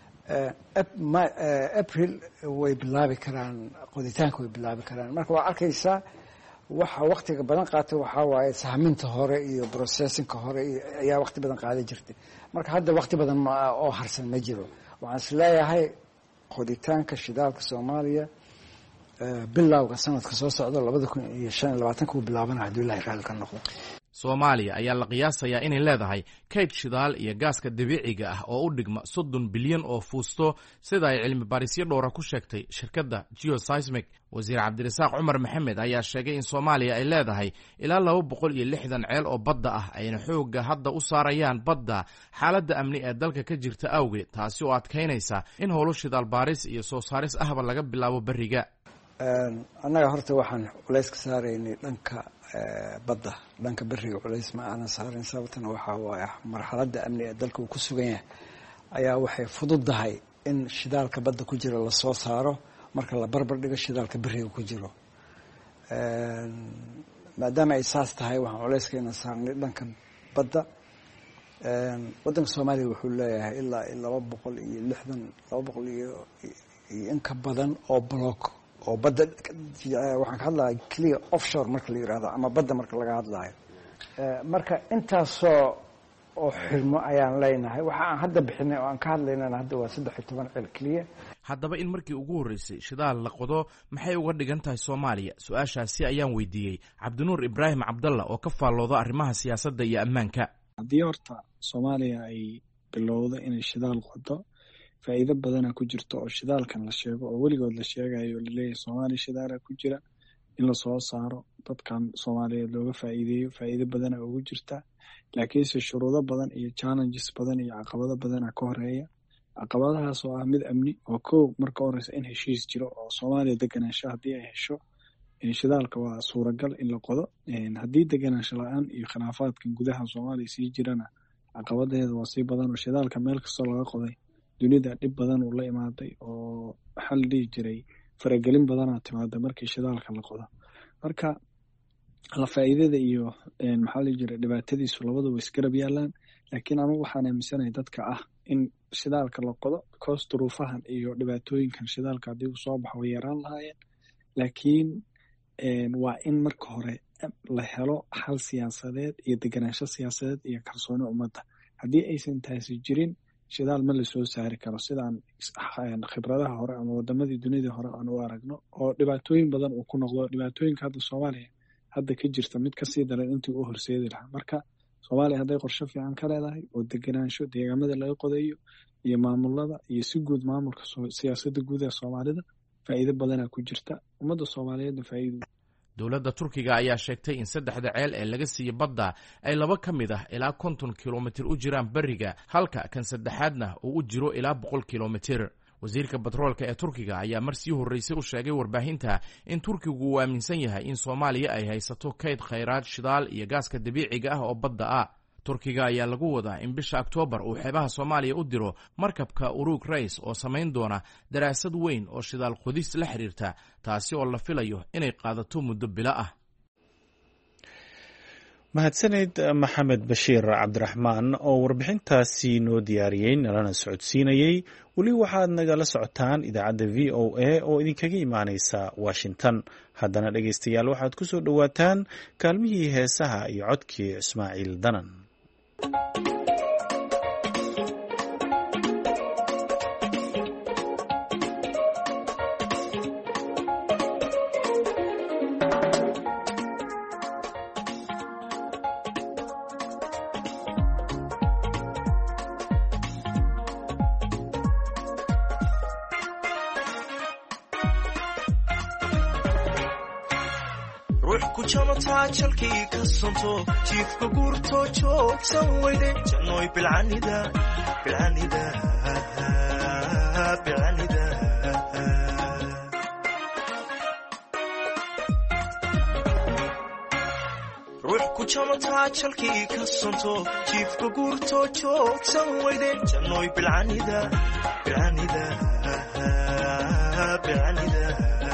april way bilaabi karaan qoditaanka way bilaabi karaan. marka waa arkaysaa waxa waqtiga badan qaatay waxaa waaye sahminta hore iyo processinka hore ayaa waqti badan qaadan jirtay. marka hadda waqti badan oo harsan ma jiro. waxaan is leeyahay qoditaanka shidaalka soomaaliya bilowga sanadka soo socda labada kun iyo shan iyo labaatanka uu bilaabana hadduu ilaahay qaali ka noqdo. soomaaliya ayaa la qiyaasayaa inay leedahay kayd shidaal iyo gaaska dabiiciga ah oo u dhigma soddon bilyan oo fuusto, sida ay cilmi baarisyo dhowra ku sheegtay shirkadda geoseismic. wasiir cabdirasaaq cumar maxamed ayaa sheegay in soomaaliya ay leedahay ilaa laba boqol iyo lixdan ceel oo badda ah, ayna xoogga hadda u saarayaan badda xaaladda amni ee dalka ka jirta awgeed, taasi oo adkaynaysa in howlo shidaal baaris iyo soo saaris ahba laga bilaabo beriga. annaga horta waxaan culays ka saaraynay dhanka badda, dhanka beriga culays ma aanan saarin. sababtana waxaa waaye marxaladda amni ee dalka uu ku sugan yahay ayaa waxay fududahay in shidaalka badda ku jira lasoo saaro marka la barbar dhigo shidaalka beriga ku jiro. maadaama ay saas tahay waxaan culayskayna saarnay dhanka badda. waddanka soomaaliya wuxuu leeyahay ilaa laba boqol iyo lixdan laba boqol iyo in ka badan oo block oo badda, waxaan ka hadlaya clear offshore marka la yirahdo ama badda marka laga hadlayo. marka intaasoo oo xirmo ayaan leenahay. waxa aan hadda bixinay oo aan ka hadlaynana hadda waa saddex iyo toban ceel clear. haddaba in markii ugu horreysay shidaal la qodo maxay uga dhigan tahay soomaaliya? su-aashaasi ayaan weydiiyey cabdinuur ibraahim cabdalla oo ka faallooda arrimaha siyaasadda iyo ammaanka. haddii horta soomaaliya ay bilowdo inay shidaal qodo, faa'iido badana ku jirto oo shidaalkan la sheego oo weligood la sheegayo oo laleeyahay soomaaliya shidaala ku jira in lasoo saaro dadkan soomaaliyeed looga faa'iideeyo, faa'iido badana ugu jirta. laakiinse shuruudo badan iyo challenges badan iyo caqabado badana ka horeeya. caqabadahaas oo ah mid amni oo kow marka horeysa in heshiis jiro oo soomaaliya deganaansho haddii ay hesho shidaalka waa suuragal in la qodo. haddii deganaansho la-aan iyo khilaafaadkan gudaha soomaaliya sii jirana caqabadeeda waa sii badan oo shidaalka meel kastoo laga qoday dunida dhib badan uu la imaaday oo waxaa la dhihi jiray faragelin badanaa timaada markii shidaalka la qodo. marka la faa'iidada iyo maxaa la jiray dhibaatadiisu labadaba isgarab yaalaan. laakiin anigu waxaan aaminsanahay dadka ah in shidaalka la qodo because duruufahan iyo dhibaatooyinkan shidaalka haddii uu soo baxo way yaraan lahaayeen. laakiin waa in marka hore la helo xal siyaasadeed iyo deganaansho siyaasadeed iyo kalsooni ummadda. haddii aysan taasi jirin shidaal ma lasoo saari karo sidaan khibradaha hore ama wadamadii dunida hore aan u aragno, oo dhibaatooyin badan uu ku noqdo. dhibaatooyinka hadda soomaaliya hadda ka jirta mid kasii daran intii u horseedi lahaa. marka soomaaliya hadday qorshe fiican ka leedahay oo deganaansho deegaamada laga qodayo iyo maamulada iyo si guud maamulka siyaasadda guud ee soomaalida faa'iido badana ku jirta. ummadda soomaaliyeedna faa'iido. dowladda turkiga ayaa sheegtay in saddexda ceel ee laga siiye badda ay laba ka mid ah ilaa konton kilomitir u jiraan beriga, halka kan saddexaadna uu u jiro ilaa boqol kilomitir. wasiirka batroolka ee turkiga ayaa mar sii horreysay u sheegay warbaahinta in turkigu uu aaminsan yahay in soomaaliya ay haysato kayd khayraad shidaal iyo gaaska dabiiciga ah oo badda ah. turkiga ayaa lagu wadaa in bisha oktoobar uu xeebaha soomaaliya u diro markabka urug rays oo samayn doona daraasad weyn oo shidaal qodis la xiriirta, taasi oo la filayo inay qaadato muddo bilo ah. mahadsaned maxamed bashiir cabdiraxmaan oo warbixintaasi noo diyaariyey nalana socodsiinayey. weli waxaad nagala socotaan idaacadda v o a oo idinkaga imaaneysa washington. haddana dhegeystayaal waxaad ku soo dhowaataan kaalmihii heesaha iyo codkii ismaaciil danan. jalkii ka sonto jiifka guurto joogsan weyde jannoy bilcanida bilcanida bilcanida ruux ku jamataa jalkii ka sonto jiifka guurto joogsan weyde jannoy bilcanida bilcanida bilcanida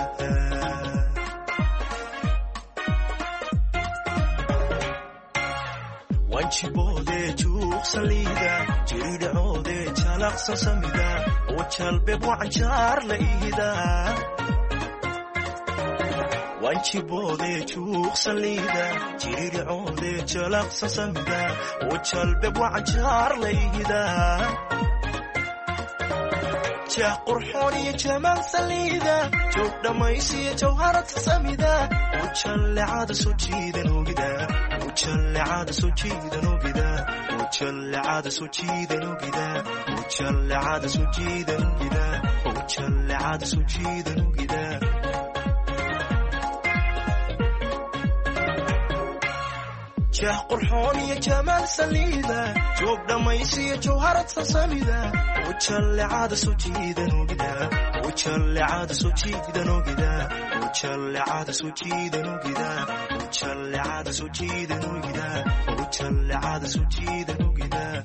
wanjiboode juuqsan liida jiridhacoode jalaqsan samida oo jalbeeb wacanjaar la ihida wanjiboode juuqsan liida jiridhacoode jalaqsan samida oo jalbeeb wacanjaar la ihida jah qurxoon iyo jamaal saliida joog dhammaysiya jawharad samida oo jallecada soo jiidan ogida وجلعاد سوجيدا نوبدا وجلعاد سوجيدا نوبدا وجلعاد سوجيدا نوبدا وجلعاد سوجيدا نوبدا جاه قرحون يا جمال سليدا جوب دميسي جوهرة سميدا وجلعاد سوجيدا نوبدا وجلعاد سوجيدا نوبدا وجلعاد سوجيدا نوبدا وجلعاد سوجيدا نوبدا وجلعاد سوجيدا نوبدا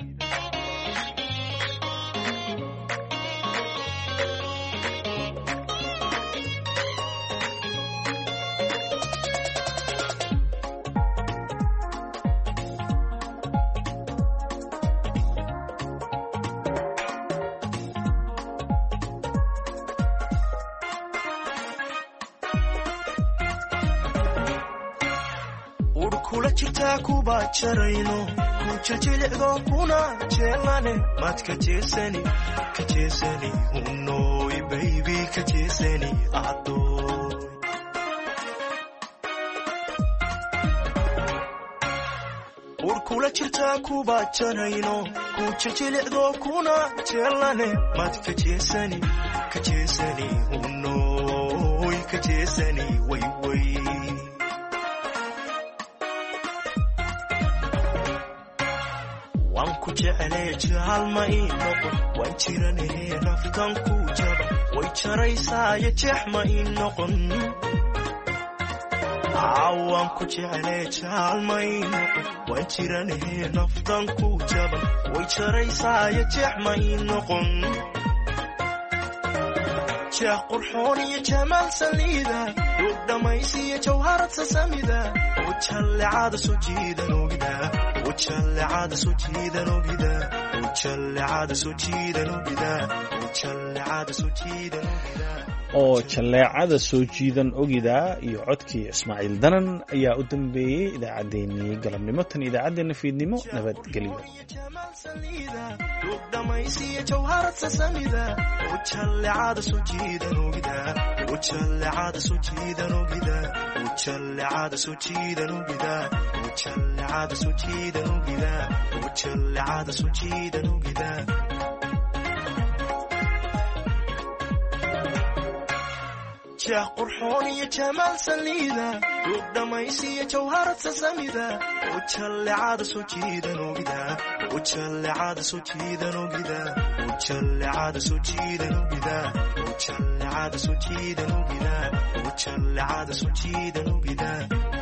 kuba jarayno ku jiljilicdo kuna jeelane mad ka jeesani ka jeesani unoy baby ka jeesani ado urkula jirta kuba jarayno ku jiljilicdo kuna jeelane mad ka jeesani ka jeesani unoy ka jeesani way way jeclay jaal ma ii noqon waan jiranee naftan ku jaba way jaraysaa jeex ma ii noqon waan ku jeclay jaal ma ii noqon waan jiranee naftan ku jaba way jaraysaa jeex ma ii noqon jah qurxoon iyo jamaal saliida duub dhammaysiya jawharad samida وجلعاد سوجيدا نوبدا وجلعاد سوجيدا نوبدا وجلعاد سوجيدا نوبدا وجلعاد سوجيدا نوبدا oo jalleecada soo jiidan ogida iyo codkii Ismaaciil Danan ayaa u dambeeyay idaacadeennii galabnimo tan idaacadeena fiidnimo nabadgelyo dhammaysiya jawharad samida وجلعاد سوجيدا نوبدا وجلعاد سوجيدا نوبدا وجلعاد سوجيدا نوبدا وجلعاد سوجيدا نوبدا وجلعاد سوجيدا نوبدا jah qurxoon iyo jamaal saliida duub dhammaysiya jawharad samida وجلعاد سوجيدا نوبدا وجلعاد سوجيدا نوبدا وجلعاد سوجيدا نوبدا وجلعاد سوجيدا نوبدا وجلعاد سوجيدا نوبدا